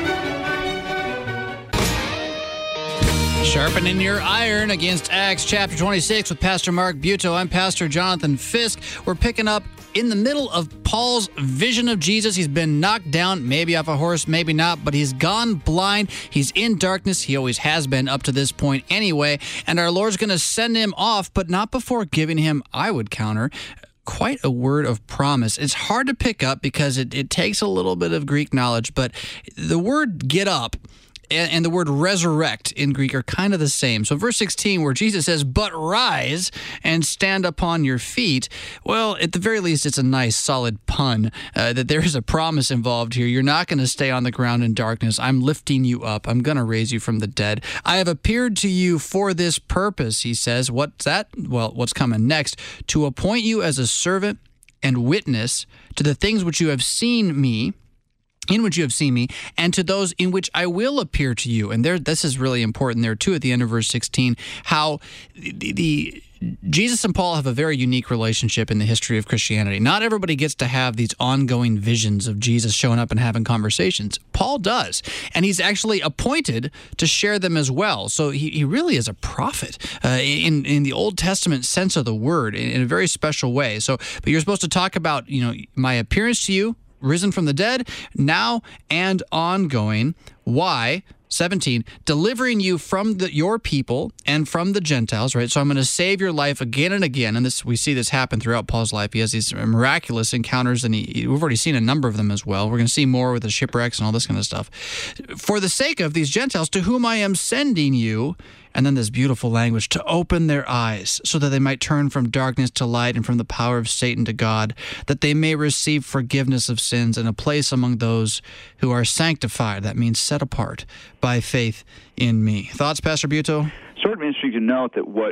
[SPEAKER 1] Sharpening your iron against Acts chapter twenty-six with Pastor Mark Buetow. I'm Pastor Jonathan Fisk. We're picking up in the middle of Paul's vision of Jesus. He's been knocked down, maybe off a horse, maybe not, but he's gone blind. He's in darkness. He always has been up to this point anyway. And our Lord's going to send him off, but not before giving him, I would counter, quite a word of promise. It's hard to pick up because it, it takes a little bit of Greek knowledge, but the word get up and the word resurrect in Greek are kind of the same. So verse sixteen, where Jesus says, but rise and stand upon your feet, well, at the very least, it's a nice, solid pun uh, that there is a promise involved here. You're not going to stay on the ground in darkness. I'm lifting you up. I'm going to raise you from the dead. I have appeared to you for this purpose, he says. What's that? Well, what's coming next? To appoint you as a servant and witness to the things which you have seen me, in which you have seen me, and to those in which I will appear to you. And there, this is really important there, too, at the end of verse sixteen, how the, the Jesus and Paul have a very unique relationship in the history of Christianity. Not everybody gets to have these ongoing visions of Jesus showing up and having conversations. Paul does, and he's actually appointed to share them as well. So he, he really is a prophet uh, in, in the Old Testament sense of the word, in, in a very special way. So, but you're supposed to talk about, you know, my appearance to you, risen from the dead, now and ongoing. Why? seventeen, delivering you from the, your people and from the Gentiles, right? So I'm going to save your life again and again. And this we see this happen throughout Paul's life. He has these miraculous encounters, and he, we've already seen a number of them as well. We're going to see more with the shipwrecks and all this kind of stuff. For the sake of these Gentiles to whom I am sending you, and then this beautiful language, to open their eyes so that they might turn from darkness to light and from the power of Satan to God, that they may receive forgiveness of sins and a place among those who are sanctified. That means set apart by faith in me. Thoughts, Pastor Buetow?
[SPEAKER 2] Sort of interesting to note that what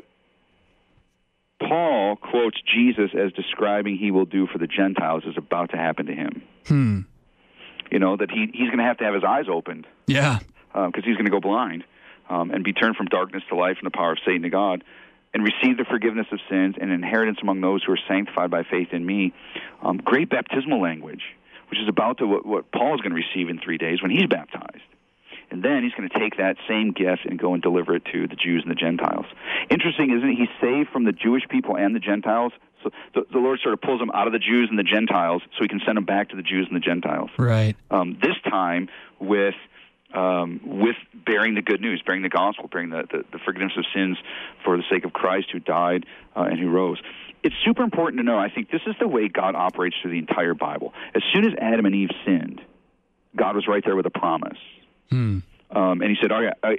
[SPEAKER 2] Paul quotes Jesus as describing he will do for the Gentiles is about to happen to him.
[SPEAKER 1] Hmm.
[SPEAKER 2] You know, that he he's going to have to have his eyes opened.
[SPEAKER 1] Yeah.
[SPEAKER 2] Because um, he's going to go blind. Um, and be turned from darkness to life and the power of Satan to God, and receive the forgiveness of sins and inheritance among those who are sanctified by faith in me. Um, great baptismal language, which is about to what, what Paul is going to receive in three days when he's baptized. And then he's going to take that same gift and go and deliver it to the Jews and the Gentiles. Interesting, isn't it? He's saved from the Jewish people and the Gentiles. So the, the Lord sort of pulls them out of the Jews and the Gentiles so he can send them back to the Jews and the Gentiles.
[SPEAKER 1] Right.
[SPEAKER 2] Um, this time with um, with bearing the good news, bearing the gospel, bearing the, the, the forgiveness of sins for the sake of Christ who died uh, and who rose. It's super important to know, I think this is the way God operates through the entire Bible. As soon as Adam and Eve sinned, God was right there with a promise.
[SPEAKER 1] Hmm.
[SPEAKER 2] Um, and he said, all right, uh,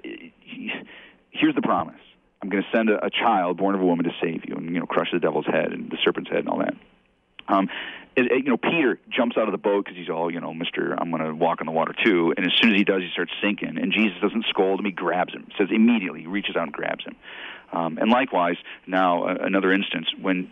[SPEAKER 2] here's the promise. I'm going to send a, a child born of a woman to save you and, you know, crush the devil's head and the serpent's head and all that. Um, it, it, you know, Peter jumps out of the boat because he's all, you know, Mister I'm going to walk on the water too. And as soon as he does, he starts sinking. And Jesus doesn't scold him. He grabs him. It says immediately he reaches out and grabs him. Um, and likewise, now uh, another instance, when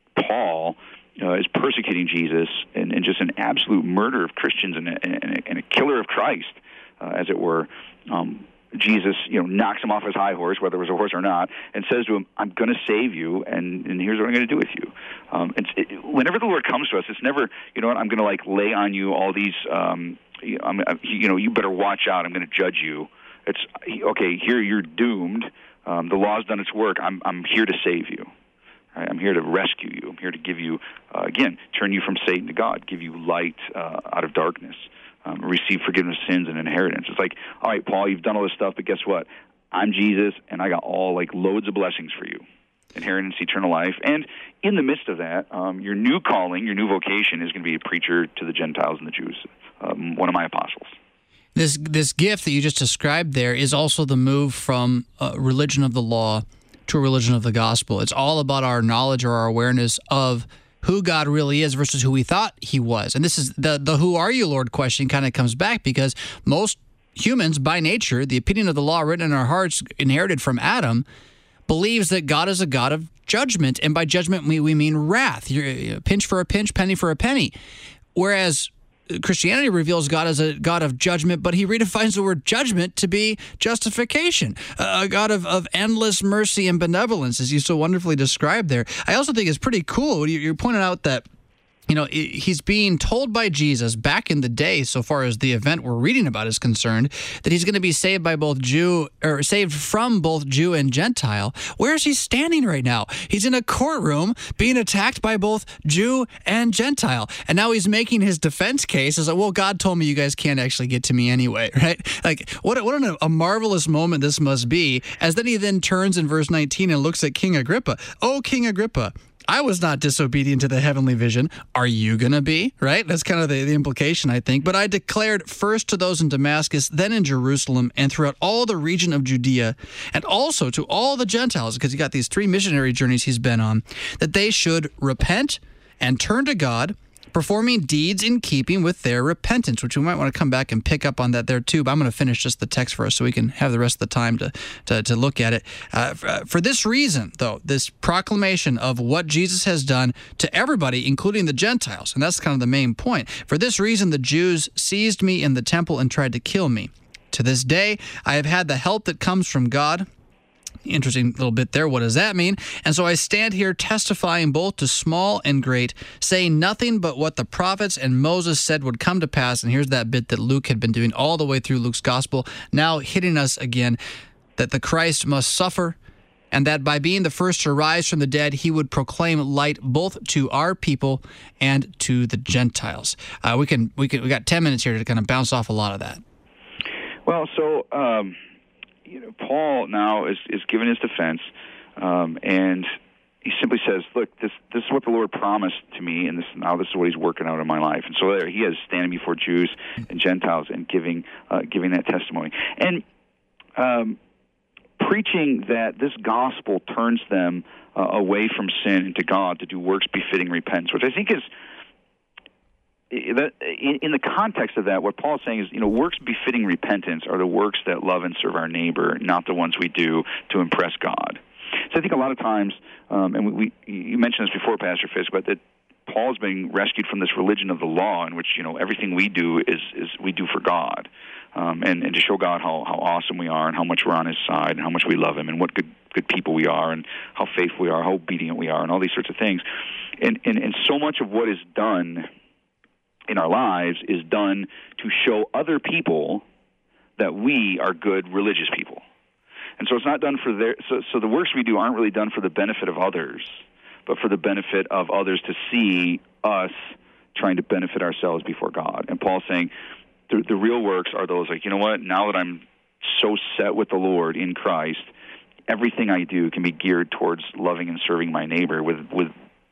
[SPEAKER 2] Paul uh, is persecuting Jesus and, and just an absolute murder of Christians and a, and a, and a killer of Christ, uh, as it were, um, Jesus, you know, knocks him off his high horse, whether it was a horse or not, and says to him, I'm going to save you, and, and here's what I'm going to do with you. Um, it's, it, whenever the Lord comes to us, it's never, you know what, I'm going to, like, lay on you all these, um, I'm, you know, you better watch out, I'm going to judge you. It's, okay, here you're doomed. Um, the law's done its work. I'm, I'm here to save you. I'm here to rescue you. I'm here to give you, uh, again, turn you from Satan to God, give you light uh, out of darkness. Um, receive forgiveness of sins and inheritance. It's like, all right, Paul, you've done all this stuff, but guess what? I'm Jesus, and I got all, like, loads of blessings for you. Inheritance, eternal life. And in the midst of that, um, your new calling, your new vocation is going to be a preacher to the Gentiles and the Jews, um, one of my apostles.
[SPEAKER 1] This this gift that you just described there is also the move from a religion of the law to a religion of the gospel. It's all about our knowledge or our awareness of who God really is versus who we thought he was. And this is the, the who are you, Lord question kind of comes back because most humans, by nature, the opinion of the law written in our hearts, inherited from Adam, believes that God is a God of judgment. And by judgment, we, we mean wrath. You're, a pinch for a pinch, penny for a penny. Whereas Christianity reveals God as a God of judgment, but he redefines the word judgment to be justification, a God of, of endless mercy and benevolence, as you so wonderfully described there. I also think it's pretty cool. You're pointing out that, you know, he's being told by Jesus back in the day, so far as the event we're reading about is concerned, that he's going to be saved by both Jew or saved from both Jew and Gentile. Where is he standing right now? He's in a courtroom being attacked by both Jew and Gentile. And now he's making his defense case as like, well, God told me you guys can't actually get to me anyway, right? Like, what, what an, a marvelous moment this must be. As then he then turns in verse nineteen and looks at King Agrippa. Oh, King Agrippa, I was not disobedient to the heavenly vision. Are you going to be? Right? That's kind of the, the implication, I think. But I declared first to those in Damascus, then in Jerusalem, and throughout all the region of Judea, and also to all the Gentiles, because he got these three missionary journeys he's been on, that they should repent and turn to God, performing deeds in keeping with their repentance, which we might want to come back and pick up on that there too. But I'm going to finish just the text for us so we can have the rest of the time to to, to look at it. Uh, for, for this reason, though, this proclamation of what Jesus has done to everybody, including the Gentiles, and that's kind of the main point. For this reason, the Jews seized me in the temple and tried to kill me. To this day, I have had the help that comes from God. Interesting little bit there. What does that mean? And so I stand here testifying both to small and great, saying nothing but what the prophets and Moses said would come to pass. And here's that bit that Luke had been doing all the way through Luke's gospel, now hitting us again, that the Christ must suffer, and that by being the first to rise from the dead, he would proclaim light both to our people and to the Gentiles. Uh, we can we can we got ten minutes here to kind of bounce off a lot of that.
[SPEAKER 2] Well, so. Um You know, Paul now is, is given his defense, um, and he simply says, look, this this is what the Lord promised to me, and this now this is what he's working out in my life. And so there he is, standing before Jews and Gentiles and giving uh, giving that testimony. And um, preaching that this gospel turns them uh, away from sin into God to do works befitting repentance, which I think is, in the context of that, what Paul's saying is, you know, works befitting repentance are the works that love and serve our neighbor, not the ones we do to impress God. So I think a lot of times, um, and we, we you mentioned this before, Pastor Fisk, but that Paul's being rescued from this religion of the law in which, you know, everything we do is, is we do for God, um, and, and to show God how, how awesome we are and how much we're on his side and how much we love him and what good good people we are and how faithful we are, how obedient we are, and all these sorts of things. And, and, and so much of what is done in our lives is done to show other people that we are good religious people. And so it's not done for their, so, so the works we do aren't really done for the benefit of others, but for the benefit of others to see us trying to benefit ourselves before God. And Paul's saying, the, the real works are those like, you know what, now that I'm so set with the Lord in Christ, everything I do can be geared towards loving and serving my neighbor with with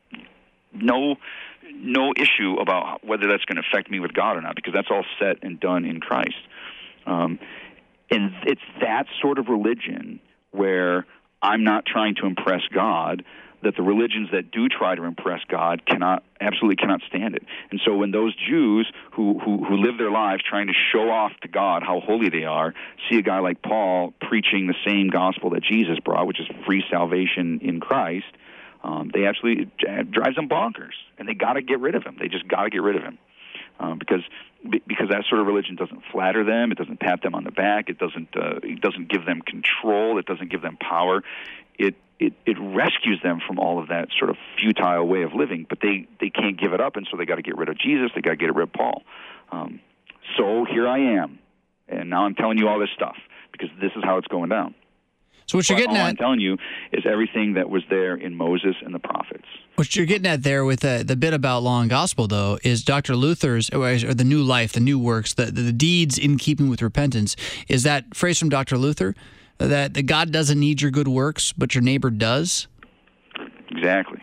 [SPEAKER 2] no no issue about whether that's going to affect me with God or not, because that's all set and done in Christ. Um, and it's that sort of religion where I'm not trying to impress God, that the religions that do try to impress God cannot, absolutely cannot stand it. And so when those Jews who, who, who live their lives trying to show off to God how holy they are, see a guy like Paul preaching the same gospel that Jesus brought, which is free salvation in Christ, um, they absolutely, it drives them bonkers. And they got to get rid of him. They just got to get rid of him. Um, because because that sort of religion doesn't flatter them, it doesn't pat them on the back, it doesn't uh, it doesn't give them control, it doesn't give them power. It it it rescues them from all of that sort of futile way of living, but they, they can't give it up, and so they got to get rid of Jesus, they got to get rid of Paul. Um, so here I am, and now I'm telling you all this stuff because this is how it's going down.
[SPEAKER 1] So what you're
[SPEAKER 2] but
[SPEAKER 1] getting
[SPEAKER 2] all
[SPEAKER 1] at,
[SPEAKER 2] I'm telling you is everything that was there in Moses and the prophets.
[SPEAKER 1] What you're getting at there with the, the bit about law and gospel, though, is Doctor Luther's, or the new life, the new works, the, the deeds in keeping with repentance, is that phrase from Doctor Luther, that the God doesn't need your good works, but your neighbor does?
[SPEAKER 2] Exactly.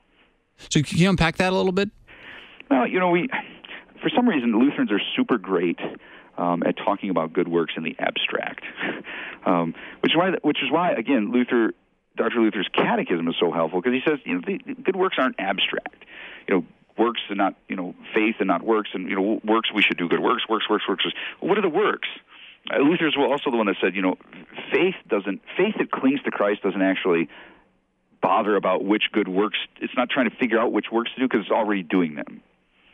[SPEAKER 1] So can you unpack that a little bit?
[SPEAKER 2] Well, you know, we, for some reason, Lutherans are super great Um, at talking about good works in the abstract, um, which is why, which is why again, Luther, Doctor Luther's catechism is so helpful, because he says, you know, the, the good works aren't abstract. You know, works and not, you know, faith and not works, and you know, works we should do good works, works, works, works. Well, what are the works? Uh, Luther's also the one that said, you know, faith doesn't, faith that clings to Christ doesn't actually bother about which good works. It's not trying to figure out which works to do because it's already doing them.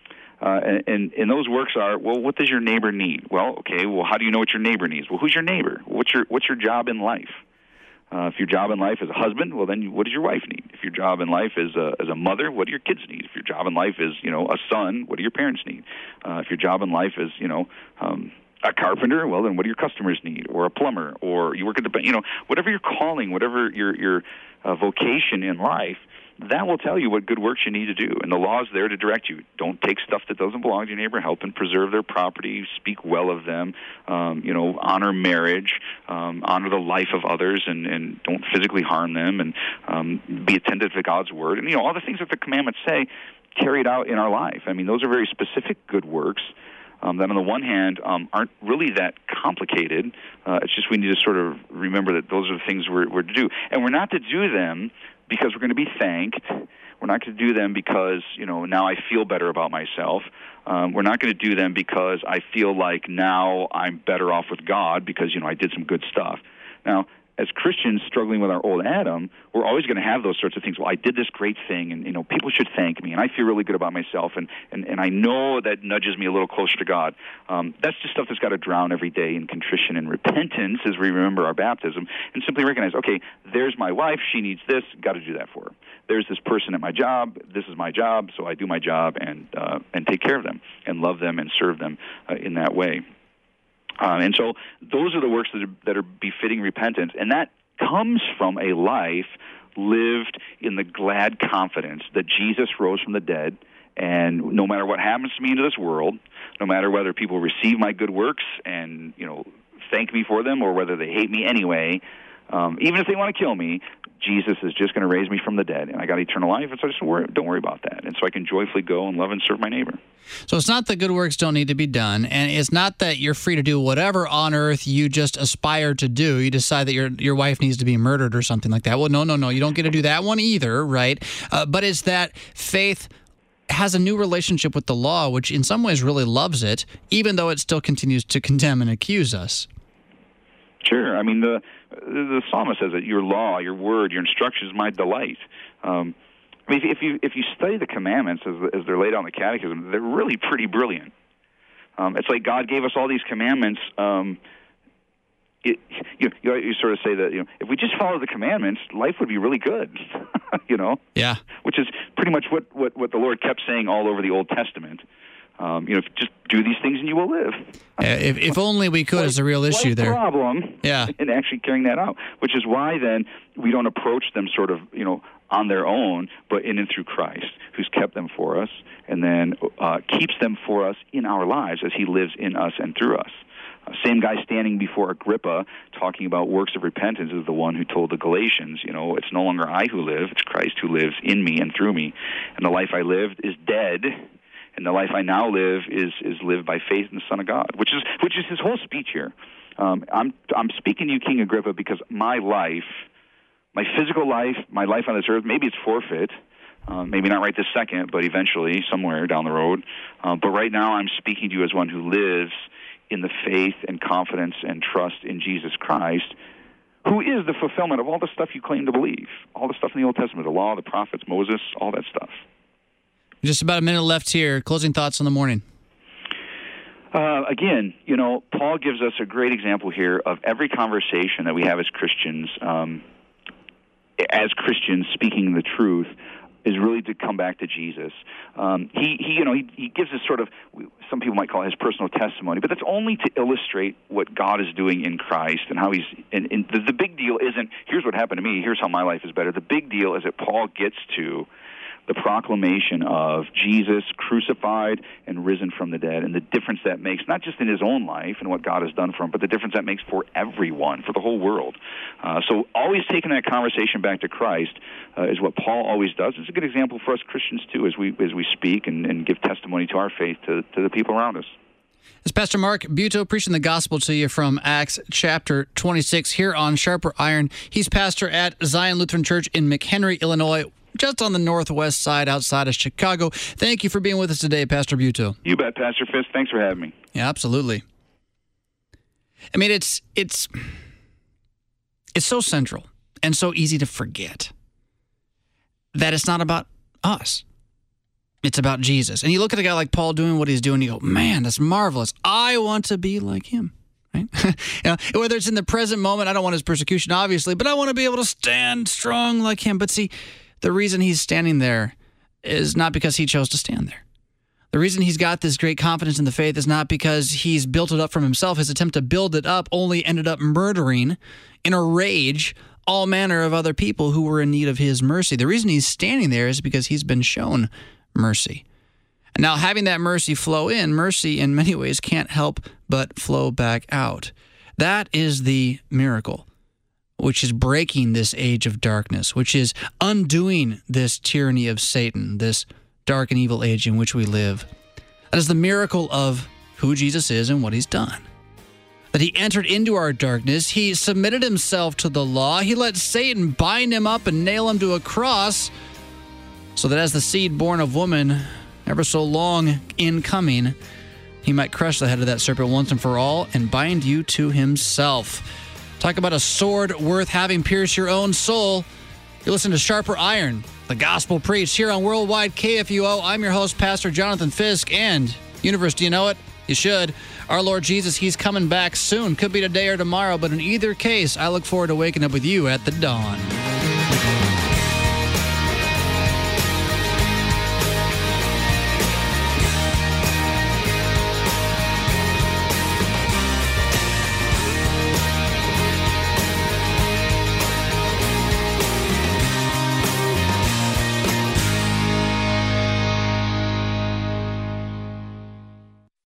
[SPEAKER 2] Uh, and, and, and those works are, well, what does your neighbor need? Well, okay, well, how do you know what your neighbor needs? Well, who's your neighbor? What's your what's your job in life? Uh, if your job in life is a husband, well, then what does your wife need? If your job in life is a, as a mother, what do your kids need? If your job in life is, you know, a son, what do your parents need? Uh, if your job in life is, you know, um, a carpenter, well, then what do your customers need? Or a plumber, or you work at the bank, you know, whatever your calling, whatever your your uh, vocation in life, that will tell you what good works you need to do. And the law is there to direct you. Don't take stuff that doesn't belong to your neighbor. Help and preserve their property. Speak well of them. Um, you know, honor marriage. Um, honor the life of others, and, and don't physically harm them. And um, be attentive to God's word. And, you know, all the things that the commandments say, carried out in our life. I mean, those are very specific good works um, that, on the one hand, um, aren't really that complicated. Uh, it's just we need to sort of remember that those are the things we're, we're to do. And we're not to do them because we're going to be thanked. We're not going to do them because, you know, now I feel better about myself. Um, we're not going to do them because I feel like now I'm better off with God because, you know, I did some good stuff. Now, as Christians struggling with our old Adam, we're always going to have those sorts of things. Well, I did this great thing, and, you know, people should thank me, and I feel really good about myself, and, and, and I know that nudges me a little closer to God. Um, that's just stuff that's got to drown every day in contrition and repentance as we remember our baptism, and simply recognize, okay, there's my wife, she needs this, got to do that for her. There's this person at my job, this is my job, so I do my job and uh, and take care of them and love them and serve them uh, in that way. Um, and so those are the works that are, that are befitting repentance, and that comes from a life lived in the glad confidence that Jesus rose from the dead, and no matter what happens to me in this world, no matter whether people receive my good works and, you know, thank me for them, or whether they hate me anyway, um, even if they want to kill me, Jesus is just going to raise me from the dead, and I got eternal life, and so just don't worry, don't worry about that. And so I can joyfully go and love and serve my neighbor.
[SPEAKER 1] So it's not that good works don't need to be done, and it's not that you're free to do whatever on earth you just aspire to do. You decide that your your wife needs to be murdered or something like that. Well, no, no, no, you don't get to do that one either, right? Uh, but it's that faith has a new relationship with the law, which in some ways really loves it, even though it still continues to condemn and accuse us.
[SPEAKER 2] Sure. I mean, the the psalmist says that your law, your word, your instruction is my delight. Um, I mean, if you if you study the commandments as as they're laid out in the Catechism, they're really pretty brilliant. Um, it's like God gave us all these commandments. Um, it, you, you you sort of say that, you know, if we just follow the commandments, life would be really good. you know.
[SPEAKER 1] Yeah.
[SPEAKER 2] Which is pretty much what, what, what the Lord kept saying all over the Old Testament. Um, you know, just do these things and you will live.
[SPEAKER 1] Uh, if, if only we could, is the real issue there.
[SPEAKER 2] Problem
[SPEAKER 1] yeah.
[SPEAKER 2] in actually carrying that out, which is why then we don't approach them sort of, you know, on their own, but in and through Christ, who's kept them for us, and then uh, keeps them for us in our lives as he lives in us and through us. Uh, same guy standing before Agrippa talking about works of repentance is the one who told the Galatians, you know, it's no longer I who live, it's Christ who lives in me and through me. And the life I lived is dead, and the life I now live is is lived by faith in the Son of God, which is which is his whole speech here. Um, I'm I'm speaking to you, King Agrippa, because my life, my physical life, my life on this earth, maybe it's forfeit, uh, maybe not right this second, but eventually, somewhere down the road. Uh, but right now I'm speaking to you as one who lives in the faith and confidence and trust in Jesus Christ, who is the fulfillment of all the stuff you claim to believe, all the stuff in the Old Testament, the law, the prophets, Moses, all that stuff.
[SPEAKER 1] Just about a minute left here. Closing thoughts on the morning.
[SPEAKER 2] Uh, again, you know, Paul gives us a great example here of every conversation that we have as Christians, um, as Christians speaking the truth, is really to come back to Jesus. Um, he, he, you know, he, he gives us sort of, some people might call it his personal testimony, but that's only to illustrate what God is doing in Christ and how he's, and, and the, the big deal isn't, here's what happened to me, here's how my life is better. The big deal is that Paul gets to the proclamation of Jesus crucified and risen from the dead, and the difference that makes, not just in his own life and what God has done for him, but the difference that makes for everyone, for the whole world. Uh, so always taking that conversation back to Christ uh, is what Paul always does. It's a good example for us Christians, too, as we as we speak and, and give testimony to our faith to, to the people around us.
[SPEAKER 1] It's Pastor Mark Buetow preaching the gospel to you from Acts chapter twenty-six here on Sharper Iron. He's pastor at Zion Lutheran Church in McHenry, Illinois, just on the northwest side outside of Chicago. Thank you for being with us today, Pastor Buetow.
[SPEAKER 2] You bet, Pastor Fisk. Thanks for having me.
[SPEAKER 1] Yeah, absolutely. I mean, it's it's it's so central and so easy to forget that it's not about us. It's about Jesus. And you look at a guy like Paul doing what he's doing, you go, man, that's marvelous. I want to be like him. Right? You know, whether it's in the present moment, I don't want his persecution, obviously, but I want to be able to stand strong like him. But see, the reason he's standing there is not because he chose to stand there. The reason he's got this great confidence in the faith is not because he's built it up from himself. His attempt to build it up only ended up murdering, in a rage, all manner of other people who were in need of his mercy. The reason he's standing there is because he's been shown mercy. And now having that mercy flow in, mercy in many ways can't help but flow back out. That is the miracle, which is breaking this age of darkness, which is undoing this tyranny of Satan, this dark and evil age in which we live. That is the miracle of who Jesus is and what he's done. That he entered into our darkness, he submitted himself to the law, he let Satan bind him up and nail him to a cross, so that as the seed born of woman, ever so long in coming, he might crush the head of that serpent once and for all and bind you to himself. Talk about a sword worth having pierce your own soul. You listen to Sharper Iron, the gospel preached here on Worldwide K F U O. I'm your host, Pastor Jonathan Fisk, and Universe, do you know it? You should. Our Lord Jesus, he's coming back soon. Could be today or tomorrow, but in either case, I look forward to waking up with you at the dawn.